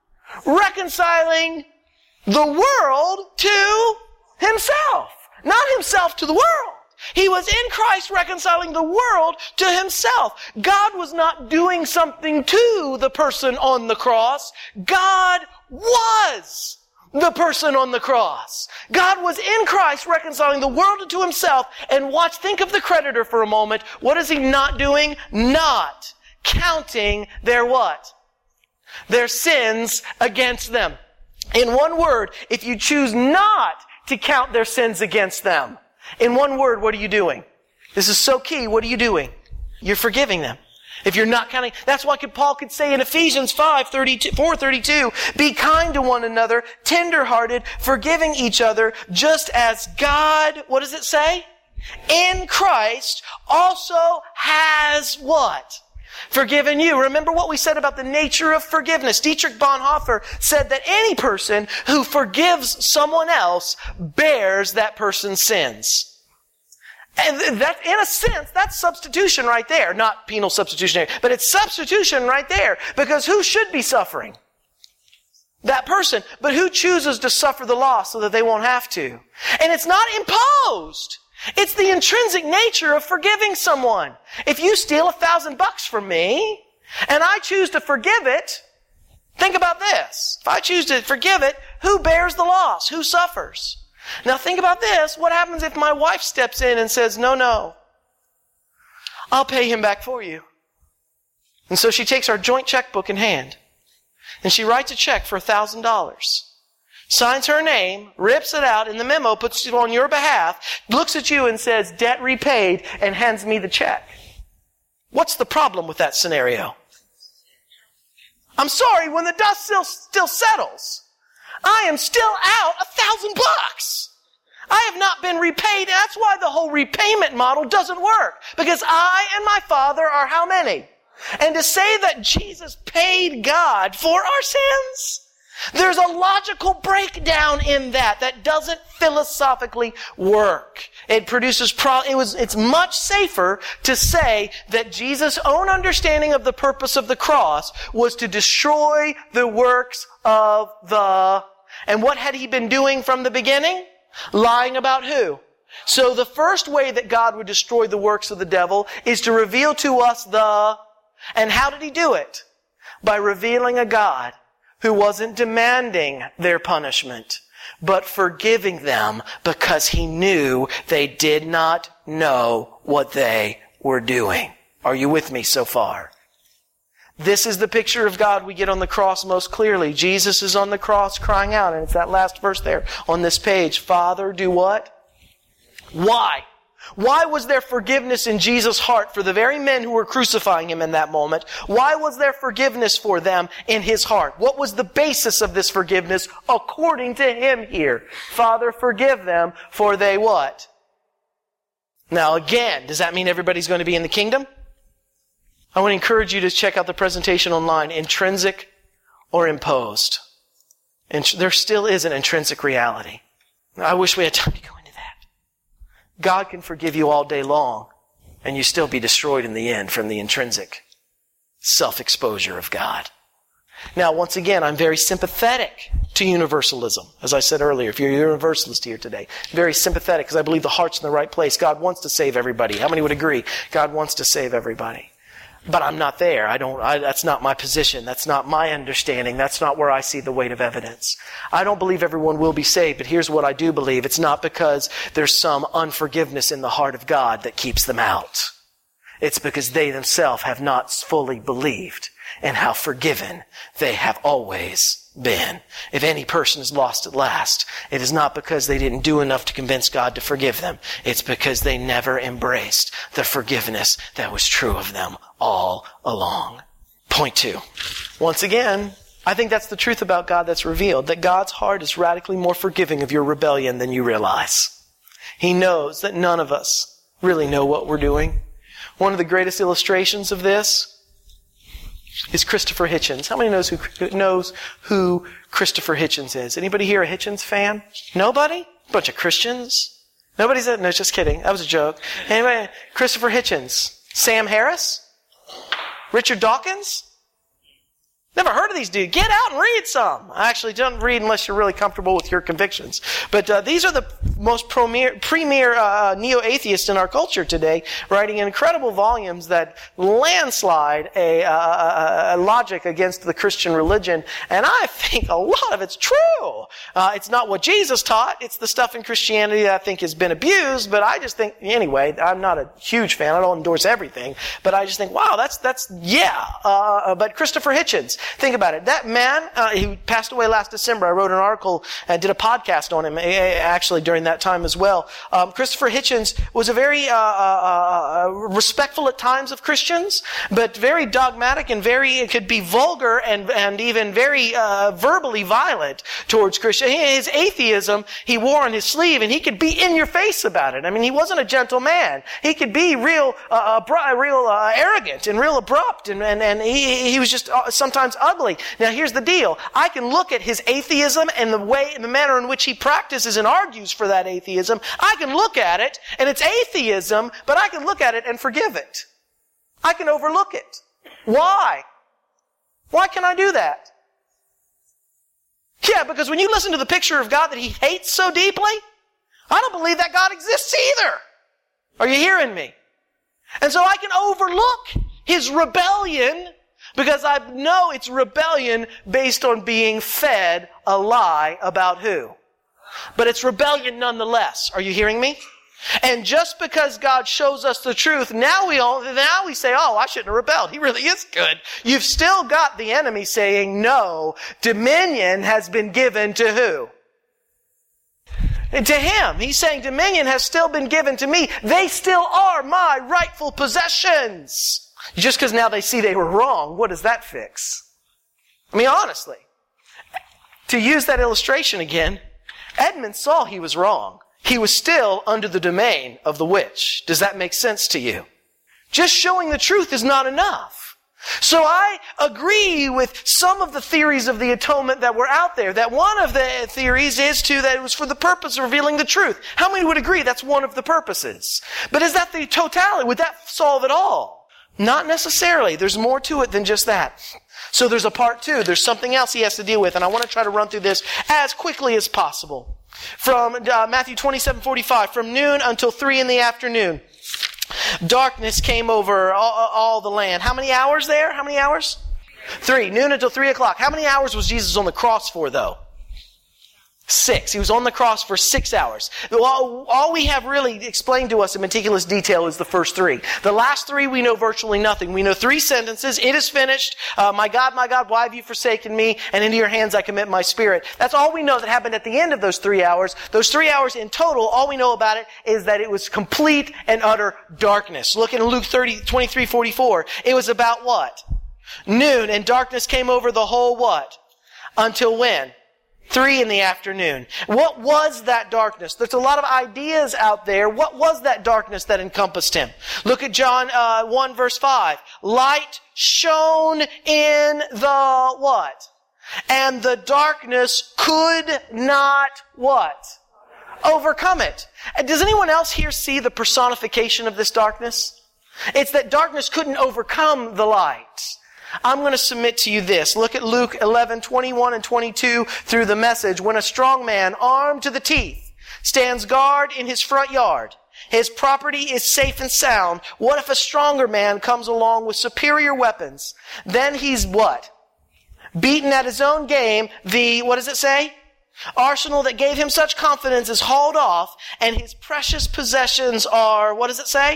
Reconciling the world to himself. Not himself to the world. He was in Christ reconciling the world to himself. God was not doing something to the person on the cross. God was the person on the cross. God was in Christ reconciling the world to himself. And think of the creditor for a moment. What is he not doing? Not counting their what? Their sins against them. In one word, if you choose not to count their sins against them, in one word, what are you doing? This is so key. What are you doing? You're forgiving them. If you're not counting, that's why Paul could say in Ephesians 4:32, be kind to one another, tender-hearted, forgiving each other, just as God, what does it say? In Christ also has what? Forgiven you. Remember what we said about the nature of forgiveness. Dietrich Bonhoeffer said that any person who forgives someone else bears that person's sins. And that, in a sense, that's substitution right there. Not penal substitutionary, but it's substitution right there. Because who should be suffering? That person. But who chooses to suffer the loss so that they won't have to? And it's not imposed. It's the intrinsic nature of forgiving someone. If you steal $1,000 from me, and I choose to forgive it, think about this. If I choose to forgive it, who bears the loss? Who suffers? Now think about this. What happens if my wife steps in and says, no, I'll pay him back for you. And so she takes our joint checkbook in hand, and she writes a check for $1,000. signs her name, rips it out in the memo, puts it on your behalf, looks at you and says, debt repaid, and hands me the check. What's the problem with that scenario? I'm sorry, when the dust still settles, I am still out $1,000. I have not been repaid. That's why the whole repayment model doesn't work. Because I and my Father are how many? And to say that Jesus paid God for our sins, there's a logical breakdown in that doesn't philosophically work. It produces it's much safer to say that Jesus' own understanding of the purpose of the cross was to destroy the works of and what had he been doing from the beginning? Lying about who? So the first way that God would destroy the works of the devil is to reveal to us and how did he do it? By revealing a God who wasn't demanding their punishment, but forgiving them because he knew they did not know what they were doing. Are you with me so far? This is the picture of God we get on the cross most clearly. Jesus is on the cross crying out, and it's that last verse there on this page. Father, do what? Why? Why was there forgiveness in Jesus' heart for the very men who were crucifying him in that moment? Why was there forgiveness for them in his heart? What was the basis of this forgiveness according to him here? Father, forgive them, for they what? Now again, does that mean everybody's going to be in the kingdom? I want to encourage you to check out the presentation online, intrinsic or imposed. And there still is an intrinsic reality. I wish we had time to go into that. God can forgive you all day long, and you still be destroyed in the end from the intrinsic self-exposure of God. Now, once again, I'm very sympathetic to universalism. As I said earlier, if you're a universalist here today, very sympathetic because I believe the heart's in the right place. God wants to save everybody. How many would agree? God wants to save everybody. But I'm not there. That's not my position. That's not my understanding. That's not where I see the weight of evidence. I don't believe everyone will be saved, but here's what I do believe. It's not because there's some unforgiveness in the heart of God that keeps them out. It's because they themselves have not fully believed in how forgiven they have always been. If any person is lost at last, it is not because they didn't do enough to convince God to forgive them. It's because they never embraced the forgiveness that was true of them all along. Point 2. Once again, I think that's the truth about God that's revealed, that God's heart is radically more forgiving of your rebellion than you realize. He knows that none of us really know what we're doing. One of the greatest illustrations of this is Christopher Hitchens. How many knows who Christopher Hitchens is? Anybody here a Hitchens fan? Nobody? Bunch of Christians? Nobody said, no, just kidding. That was a joke. Anybody? Christopher Hitchens. Sam Harris? Richard Dawkins? Never heard of these dudes. Get out and read some. I actually don't read unless you're really comfortable with your convictions. But these are the most premier neo-atheists in our culture today, writing incredible volumes that landslide a logic against the Christian religion. And I think a lot of it's true. It's not what Jesus taught. It's the stuff in Christianity that I think has been abused. But I just think, anyway, I'm not a huge fan. I don't endorse everything. But I just think, wow, but Christopher Hitchens, think about it. That man, he passed away last December. I wrote an article and did a podcast on him actually during that time as well. Christopher Hitchens was a very respectful at times of Christians, but very dogmatic and it could be vulgar and even very verbally violent towards Christians. His atheism he wore on his sleeve, and he could be in your face about it. I mean, he wasn't a gentle man. He could be real arrogant and real abrupt, and he was just sometimes ugly. Now here's the deal. I can look at his atheism and the manner in which he practices and argues for that atheism. I can look at it and it's atheism, but I can look at it and forgive it. I can overlook it. Why? Why can I do that? Yeah, because when you listen to the picture of God that he hates so deeply, I don't believe that God exists either. Are you hearing me? And so I can overlook his rebellion because I know it's rebellion based on being fed a lie about who? But it's rebellion nonetheless. Are you hearing me? And just because God shows us the truth, now we say, oh, I shouldn't have rebelled. He really is good. You've still got the enemy saying, no, dominion has been given to who? To him. He's saying dominion has still been given to me. They still are my rightful possessions. Just because now they see they were wrong, what does that fix? I mean, honestly, to use that illustration again, Edmund saw he was wrong. He was still under the domain of the witch. Does that make sense to you? Just showing the truth is not enough. So I agree with some of the theories of the atonement that were out there. That one of the theories is that it was for the purpose of revealing the truth. How many would agree that's one of the purposes? But is that the totality? Would that solve it all? Not necessarily. There's more to it than just that. So there's a part two. There's something else he has to deal with, and I want to try to run through this as quickly as possible. From Matthew 27:45, from noon until 3 in the afternoon, darkness came over all the land. How many hours there? How many hours? 3. Noon until 3 o'clock. How many hours was Jesus on the cross for, though? 6. He was on the cross for 6 hours. All we have really explained to us in meticulous detail is the first 3. The last 3 we know virtually nothing. We know 3 sentences. It is finished. My God, why have you forsaken me? And into your hands I commit my spirit. That's all we know that happened at the end of those 3 hours. Those 3 hours in total, all we know about it is that it was complete and utter darkness. Look in Luke 23:44. It was about what? Noon, and darkness came over the whole what? Until when? 3 in the afternoon. What was that darkness? There's a lot of ideas out there. What was that darkness that encompassed him? Look at John 1 verse 5. Light shone in the what? And the darkness could not what? Overcome it. Does anyone else here see the personification of this darkness? It's that darkness couldn't overcome the light. I'm going to submit to you this. Look at Luke 11:21 and 22 through the Message. When a strong man, armed to the teeth, stands guard in his front yard, his property is safe and sound. What if a stronger man comes along with superior weapons? Then he's what? Beaten at his own game. What does it say? Arsenal that gave him such confidence is hauled off, and his precious possessions are, what does it say?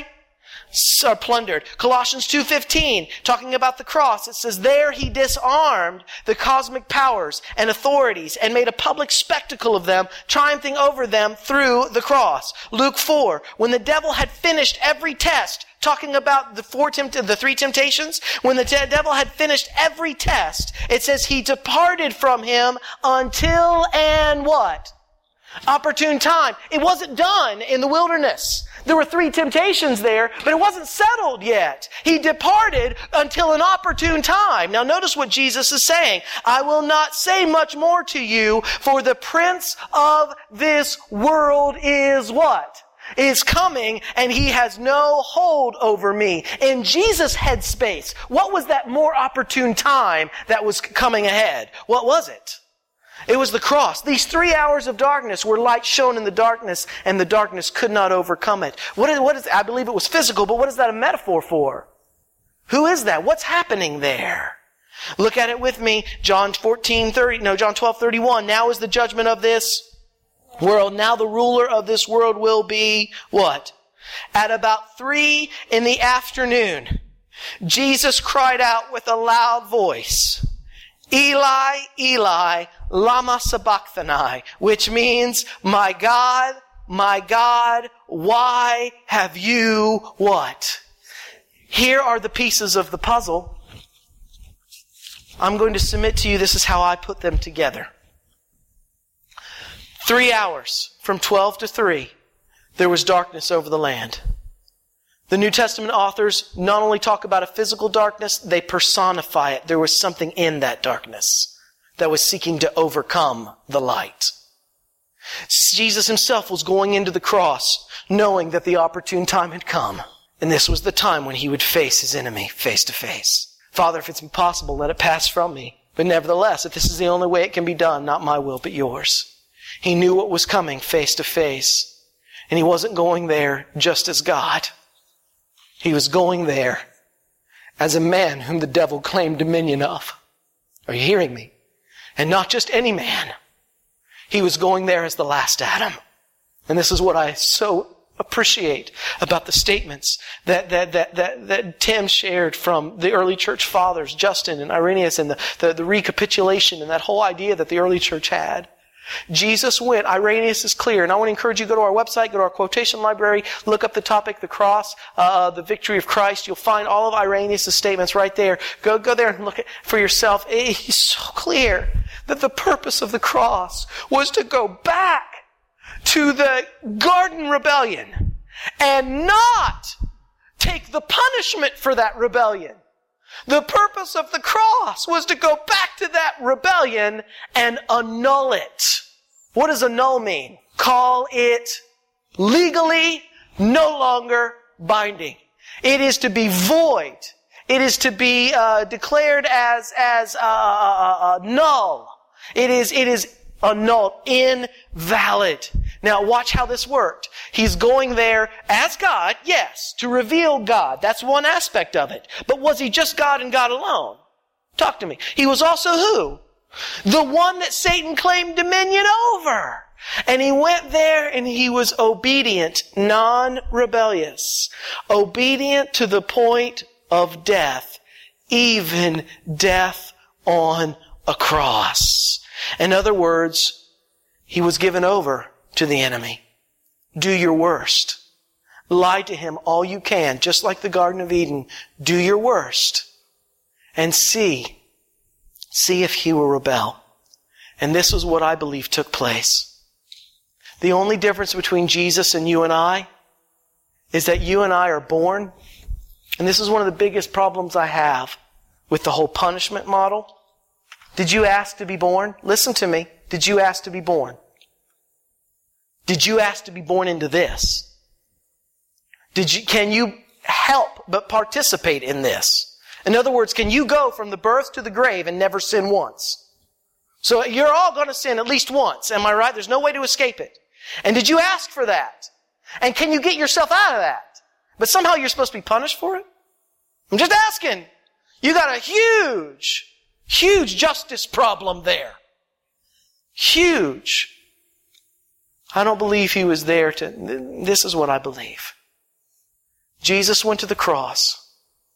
Are plundered. Colossians 2:15, talking about the cross, it says, there he disarmed the cosmic powers and authorities and made a public spectacle of them, triumphing over them through the cross. Luke 4, when the devil had finished every test, talking about the 3 temptations, when the devil had finished every test, it says he departed from him until and what? Opportune time. It wasn't done in the wilderness. There were 3 temptations there, but it wasn't settled yet. He departed until an opportune time. Now notice what Jesus is saying. I will not say much more to you, for the prince of this world is what? Is coming, and he has no hold over me. In Jesus' headspace, what was that more opportune time that was coming ahead? What was it? It was the cross. These 3 hours of darkness were light shone in the darkness, and the darkness could not overcome it. What is, I believe it was physical, but what is that a metaphor for? Who is that? What's happening there? Look at it with me. John 12:31. Now is the judgment of this world. Now the ruler of this world will be what? At about 3 in the afternoon, Jesus cried out with a loud voice, Eli, Eli, lama sabachthani, which means, my God, why have you what? Here are the pieces of the puzzle. I'm going to submit to you, this is how I put them together. 3 hours, from 12 to 3, there was darkness over the land. The New Testament authors not only talk about a physical darkness, they personify it. There was something in that darkness that was seeking to overcome the light. Jesus himself was going into the cross knowing that the opportune time had come. And this was the time when he would face his enemy face to face. Father, if it's impossible, let it pass from me. But nevertheless, if this is the only way it can be done, not my will, but yours. He knew what was coming face to face. And he wasn't going there just as God. He was going there as a man whom the devil claimed dominion of. Are you hearing me? And not just any man. He was going there as the last Adam. And this is what I so appreciate about the statements that Tim shared from the early church fathers, Justin and Irenaeus, and the recapitulation and that whole idea that the early church had. Jesus went. Irenaeus is clear. And I want to encourage you to go to our website, go to our quotation library, look up the topic, the cross, the victory of Christ. You'll find all of Irenaeus' statements right there. Go there and look at for yourself. He's so clear that the purpose of the cross was to go back to the garden rebellion and not take the punishment for that rebellion. The purpose of the cross was to go back to that rebellion and annul it. What does annul mean? Call it legally no longer binding. It is to be void. It is to be declared as null. It is annulled, invalid. Now watch how this worked. He's going there as God, yes, to reveal God. That's one aspect of it. But was he just God and God alone? Talk to me. He was also who? The one that Satan claimed dominion over. And he went there and he was obedient, non-rebellious. Obedient to the point of death. Even death on a cross. In other words, he was given over to the enemy. Do your worst. Lie to him all you can, just like the Garden of Eden. Do your worst. And see if he will rebel. And this is what I believe took place. The only difference between Jesus and you and I is that you and I are born, and this is one of the biggest problems I have with the whole punishment model. Did you ask to be born? Listen to me. Did you ask to be born? Did you ask to be born into this? Can you help but participate in this? In other words, can you go from the birth to the grave and never sin once? So you're all going to sin at least once. Am I right? There's no way to escape it. And did you ask for that? And can you get yourself out of that? But somehow you're supposed to be punished for it? I'm just asking. You got a huge justice problem there. Huge. I don't believe he was there to... This is what I believe. Jesus went to the cross,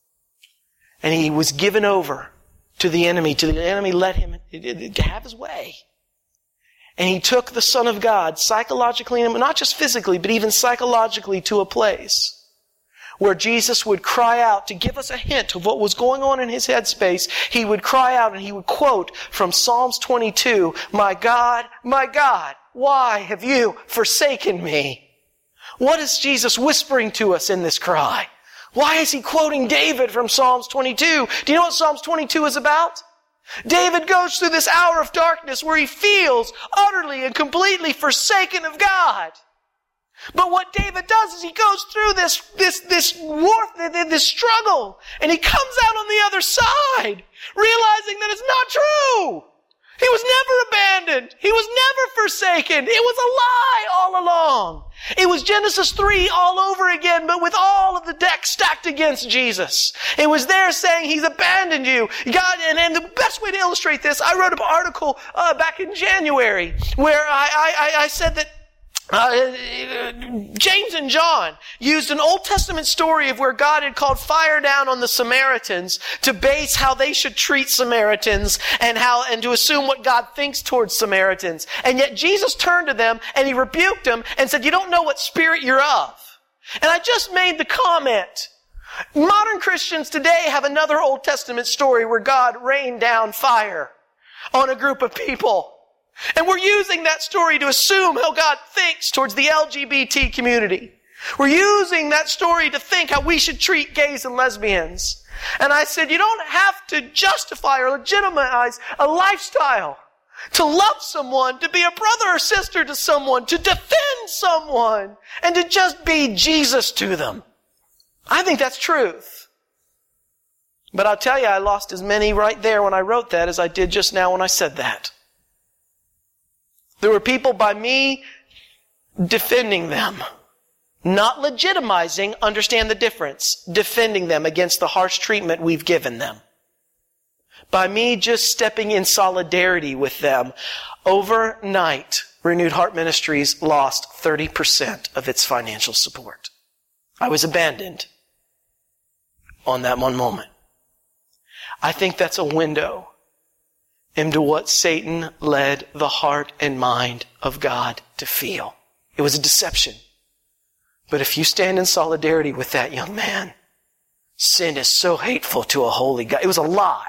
and he was given over to the enemy. The enemy let him to have his way. And he took the Son of God psychologically, not just physically, but even psychologically, to a place where Jesus would cry out to give us a hint of what was going on in his headspace. He would cry out and he would quote from Psalms 22, my God, why have you forsaken me? What is Jesus whispering to us in this cry? Why is he quoting David from Psalms 22? Do you know what Psalms 22 is about? David goes through this hour of darkness where he feels utterly and completely forsaken of God. But what David does is he goes through this struggle, and he comes out on the other side, realizing that it's not true. He was never abandoned. He was never forsaken. It was a lie all along. It was Genesis 3 all over again, but with all of the deck stacked against Jesus. It was there saying he's abandoned you. God, and the best way to illustrate this, I wrote an article back in January where I said that James and John used an Old Testament story of where God had called fire down on the Samaritans to base how they should treat Samaritans and to assume what God thinks towards Samaritans. And yet Jesus turned to them and he rebuked them and said, you don't know what spirit you're of. And I just made the comment, modern Christians today have another Old Testament story where God rained down fire on a group of people. And we're using that story to assume how God thinks towards the LGBT community. We're using that story to think how we should treat gays and lesbians. And I said, you don't have to justify or legitimize a lifestyle to love someone, to be a brother or sister to someone, to defend someone, and to just be Jesus to them. I think that's truth. But I'll tell you, I lost as many right there when I wrote that as I did just now when I said that. There were people by me defending them, not legitimizing, understand the difference, defending them against the harsh treatment we've given them. By me just stepping in solidarity with them, overnight, Renewed Heart Ministries lost 30% of its financial support. I was abandoned on that one moment. I think that's a window into what Satan led the heart and mind of God to feel. It was a deception. But if you stand in solidarity with that young man, sin is so hateful to a holy God. It was a lie.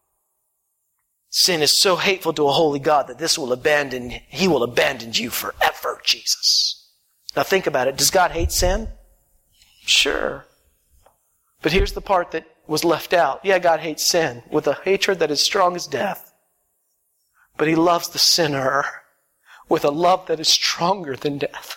Sin is so hateful to a holy God that He will abandon you forever, Jesus. Now think about it. Does God hate sin? Sure. But here's the part that was left out. Yeah, God hates sin with a hatred that is strong as death. But He loves the sinner with a love that is stronger than death.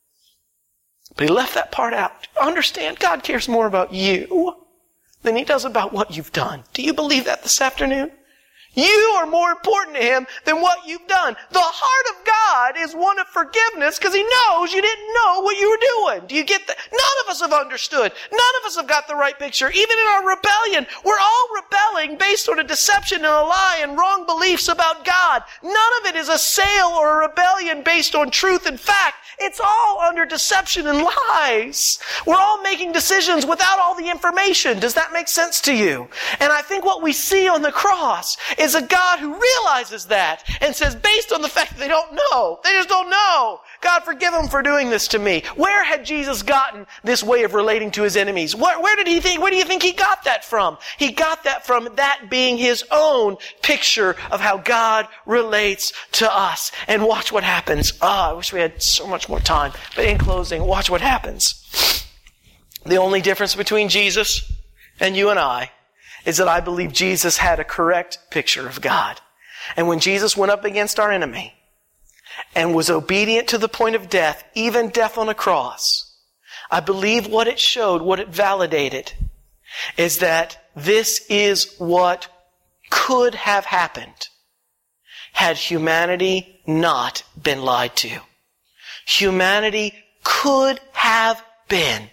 But He left that part out. Understand, God cares more about you than He does about what you've done. Do you believe that this afternoon? You are more important to Him than what you've done. The heart of God is one of forgiveness because He knows you didn't know what you were doing. Do you get that? None of us have understood. None of us have got the right picture. Even in our rebellion, we're all rebelling based on a deception and a lie and wrong beliefs about God. None of it is a sale or a rebellion based on truth and fact. It's all under deception and lies. We're all making decisions without all the information. Does that make sense to you? And I think what we see on the cross is a God who realizes that and says, based on the fact that they don't know, they just don't know, God, forgive them for doing this to me. Where had Jesus gotten this way of relating to His enemies? Where do you think He got that from? He got that from that being His own picture of how God relates to us. And watch what happens. I wish we had so much more time. But in closing, watch what happens. The only difference between Jesus and you and I is that I believe Jesus had a correct picture of God. And when Jesus went up against our enemy and was obedient to the point of death, even death on a cross, I believe what it showed, what it validated, is that this is what could have happened had humanity not been lied to. Humanity could have been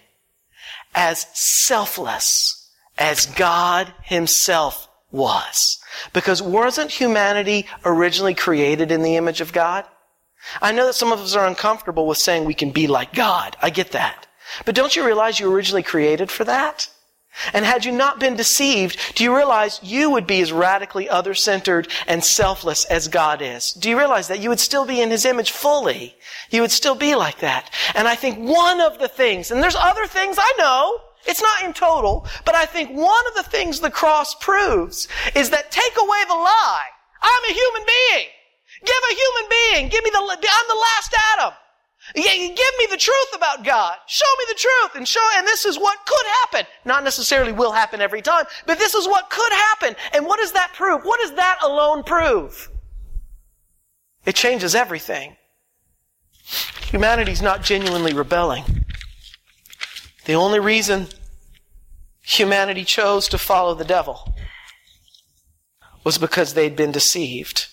as selfless as God Himself was. Because wasn't humanity originally created in the image of God? I know that some of us are uncomfortable with saying we can be like God. I get that. But don't you realize you were originally created for that? And had you not been deceived, do you realize you would be as radically other-centered and selfless as God is? Do you realize that? You would still be in His image fully. You would still be like that. And I think one of the things, and there's other things I know, it's not in total, but I think one of the things the cross proves is that take away the lie. I'm a human being. Give a human being. I'm the last Adam. Give me the truth about God. Show me the truth and this is what could happen. Not necessarily will happen every time, but this is what could happen. And what does that prove? What does that alone prove? It changes everything. Humanity's not genuinely rebelling. The only reason humanity chose to follow the devil was because they'd been deceived.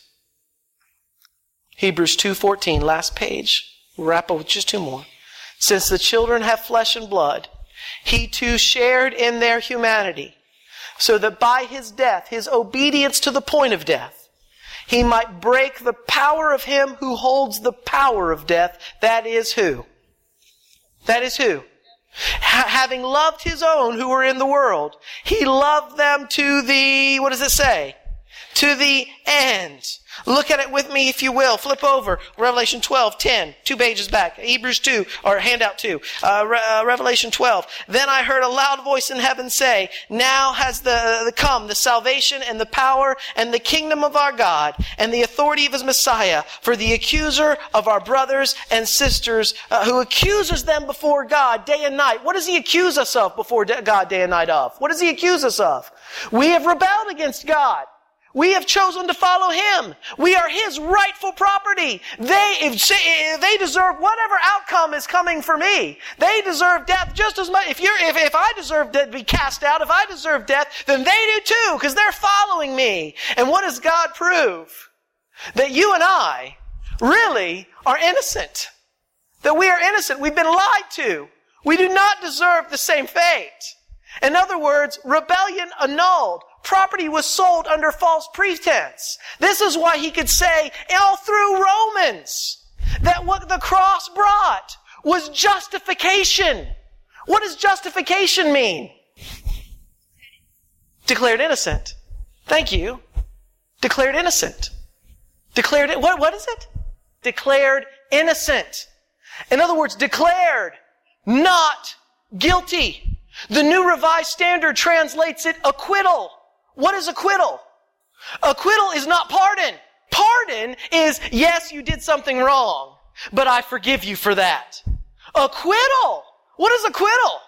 Hebrews 2:14, last page. We'll wrap up with just two more. Since the children have flesh and blood, He too shared in their humanity, so that by His death, His obedience to the point of death, He might break the power of him who holds the power of death. That is who? That is who? Having loved His own who were in the world, He loved them to the, what does it say? To the end. Look at it with me if you will. Flip over. Revelation 12:10. 2 pages back. Hebrews 2, or handout 2. Revelation 12. Then I heard a loud voice in heaven say, now has come the salvation and the power and the kingdom of our God and the authority of His Messiah. For the accuser of our brothers and sisters, who accuses them before God day and night. What does he accuse us of before God day and night of? What does he accuse us of? We have rebelled against God. We have chosen to follow Him. We are His rightful property. They deserve whatever outcome is coming for me. They deserve death just as much. If I deserve to be cast out, if I deserve death, then they do too, because they're following me. And what does God prove? That you and I really are innocent. That we are innocent. We've been lied to. We do not deserve the same fate. In other words, rebellion annulled. Property was sold under false pretense. This is why he could say all through Romans that what the cross brought was justification. What does justification mean? Declared innocent. Thank you. Declared innocent. What is it? Declared innocent. In other words, declared not guilty. The New Revised Standard translates it acquittal. What is acquittal? Acquittal is not pardon. Pardon is, yes, you did something wrong, but I forgive you for that. Acquittal. What is acquittal?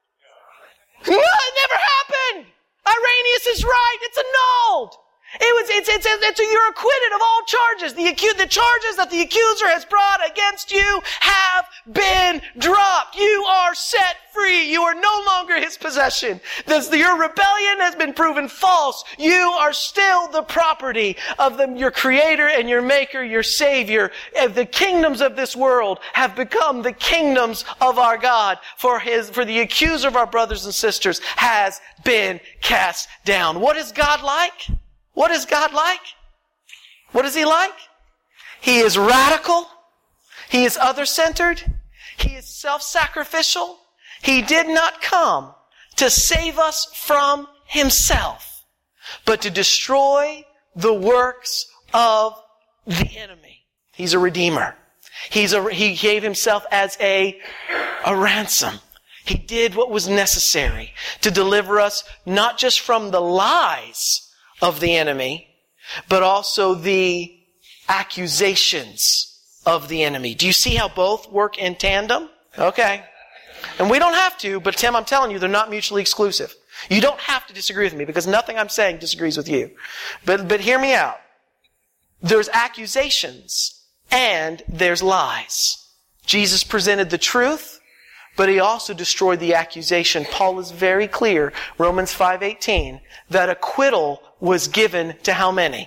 No, it never happened. Irenaeus is right. It's annulled. You're acquitted of all charges. The charges that the accuser has brought against you have been dropped. You are set free. You are no longer his possession. Your rebellion has been proven false. You are still the property of your Creator and your Maker, your Savior. The kingdoms of this world have become the kingdoms of our God. For the accuser of our brothers and sisters has been cast down. What is God like? What is God like? What is He like? He is radical. He is other-centered. He is self-sacrificial. He did not come to save us from Himself, but to destroy the works of the enemy. He's a redeemer. He gave Himself as a ransom. He did what was necessary to deliver us not just from the lies of the enemy, but also the accusations of the enemy. Do you see how both work in tandem? Okay. And we don't have to, but Tim, I'm telling you, they're not mutually exclusive. You don't have to disagree with me because nothing I'm saying disagrees with you. But hear me out. There's accusations and there's lies. Jesus presented the truth, but He also destroyed the accusation. Paul is very clear, Romans 5:18, that acquittal was given to how many?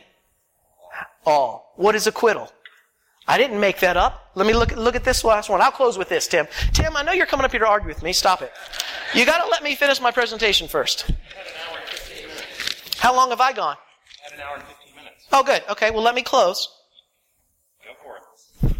All. What is acquittal? I didn't make that up. Let me look at this last one. I'll close with this, Tim. Tim, I know you're coming up here to argue with me. Stop it. You got to let me finish my presentation first. How long have I gone? Had an hour and 15 minutes. Oh, good. Okay, well, let me close. Go for it.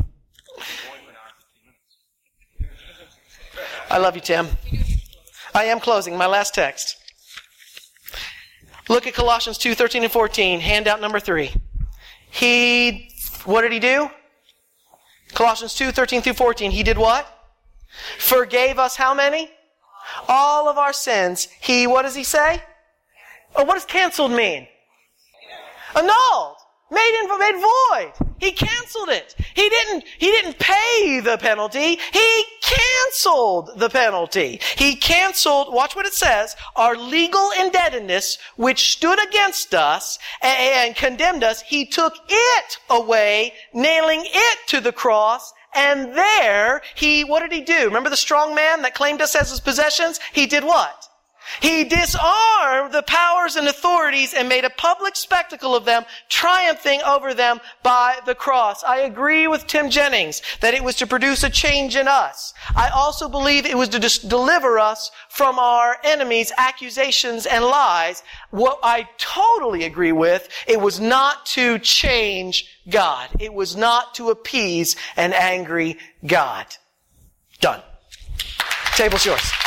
I love you, Tim. I am closing. My last text. Look at Colossians 2:13 and 14. Handout number 3. What did He do? Colossians 2:13 through 14. He did what? Forgave us how many? All of our sins. What does He say? What does canceled mean? Annulled. Made void. He canceled it. He didn't pay the penalty. He canceled the penalty. He canceled, watch what it says, our legal indebtedness which stood against us and condemned us. He took it away, nailing it to the cross. And there, what did He do? Remember the strong man that claimed us as his possessions? He did what? He disarmed the powers and authorities and made a public spectacle of them, triumphing over them by the cross. I agree with Tim Jennings that it was to produce a change in us. I also believe it was to deliver us from our enemies' accusations and lies. What I totally agree with, it was not to change God. It was not to appease an angry God. Done. Table's yours.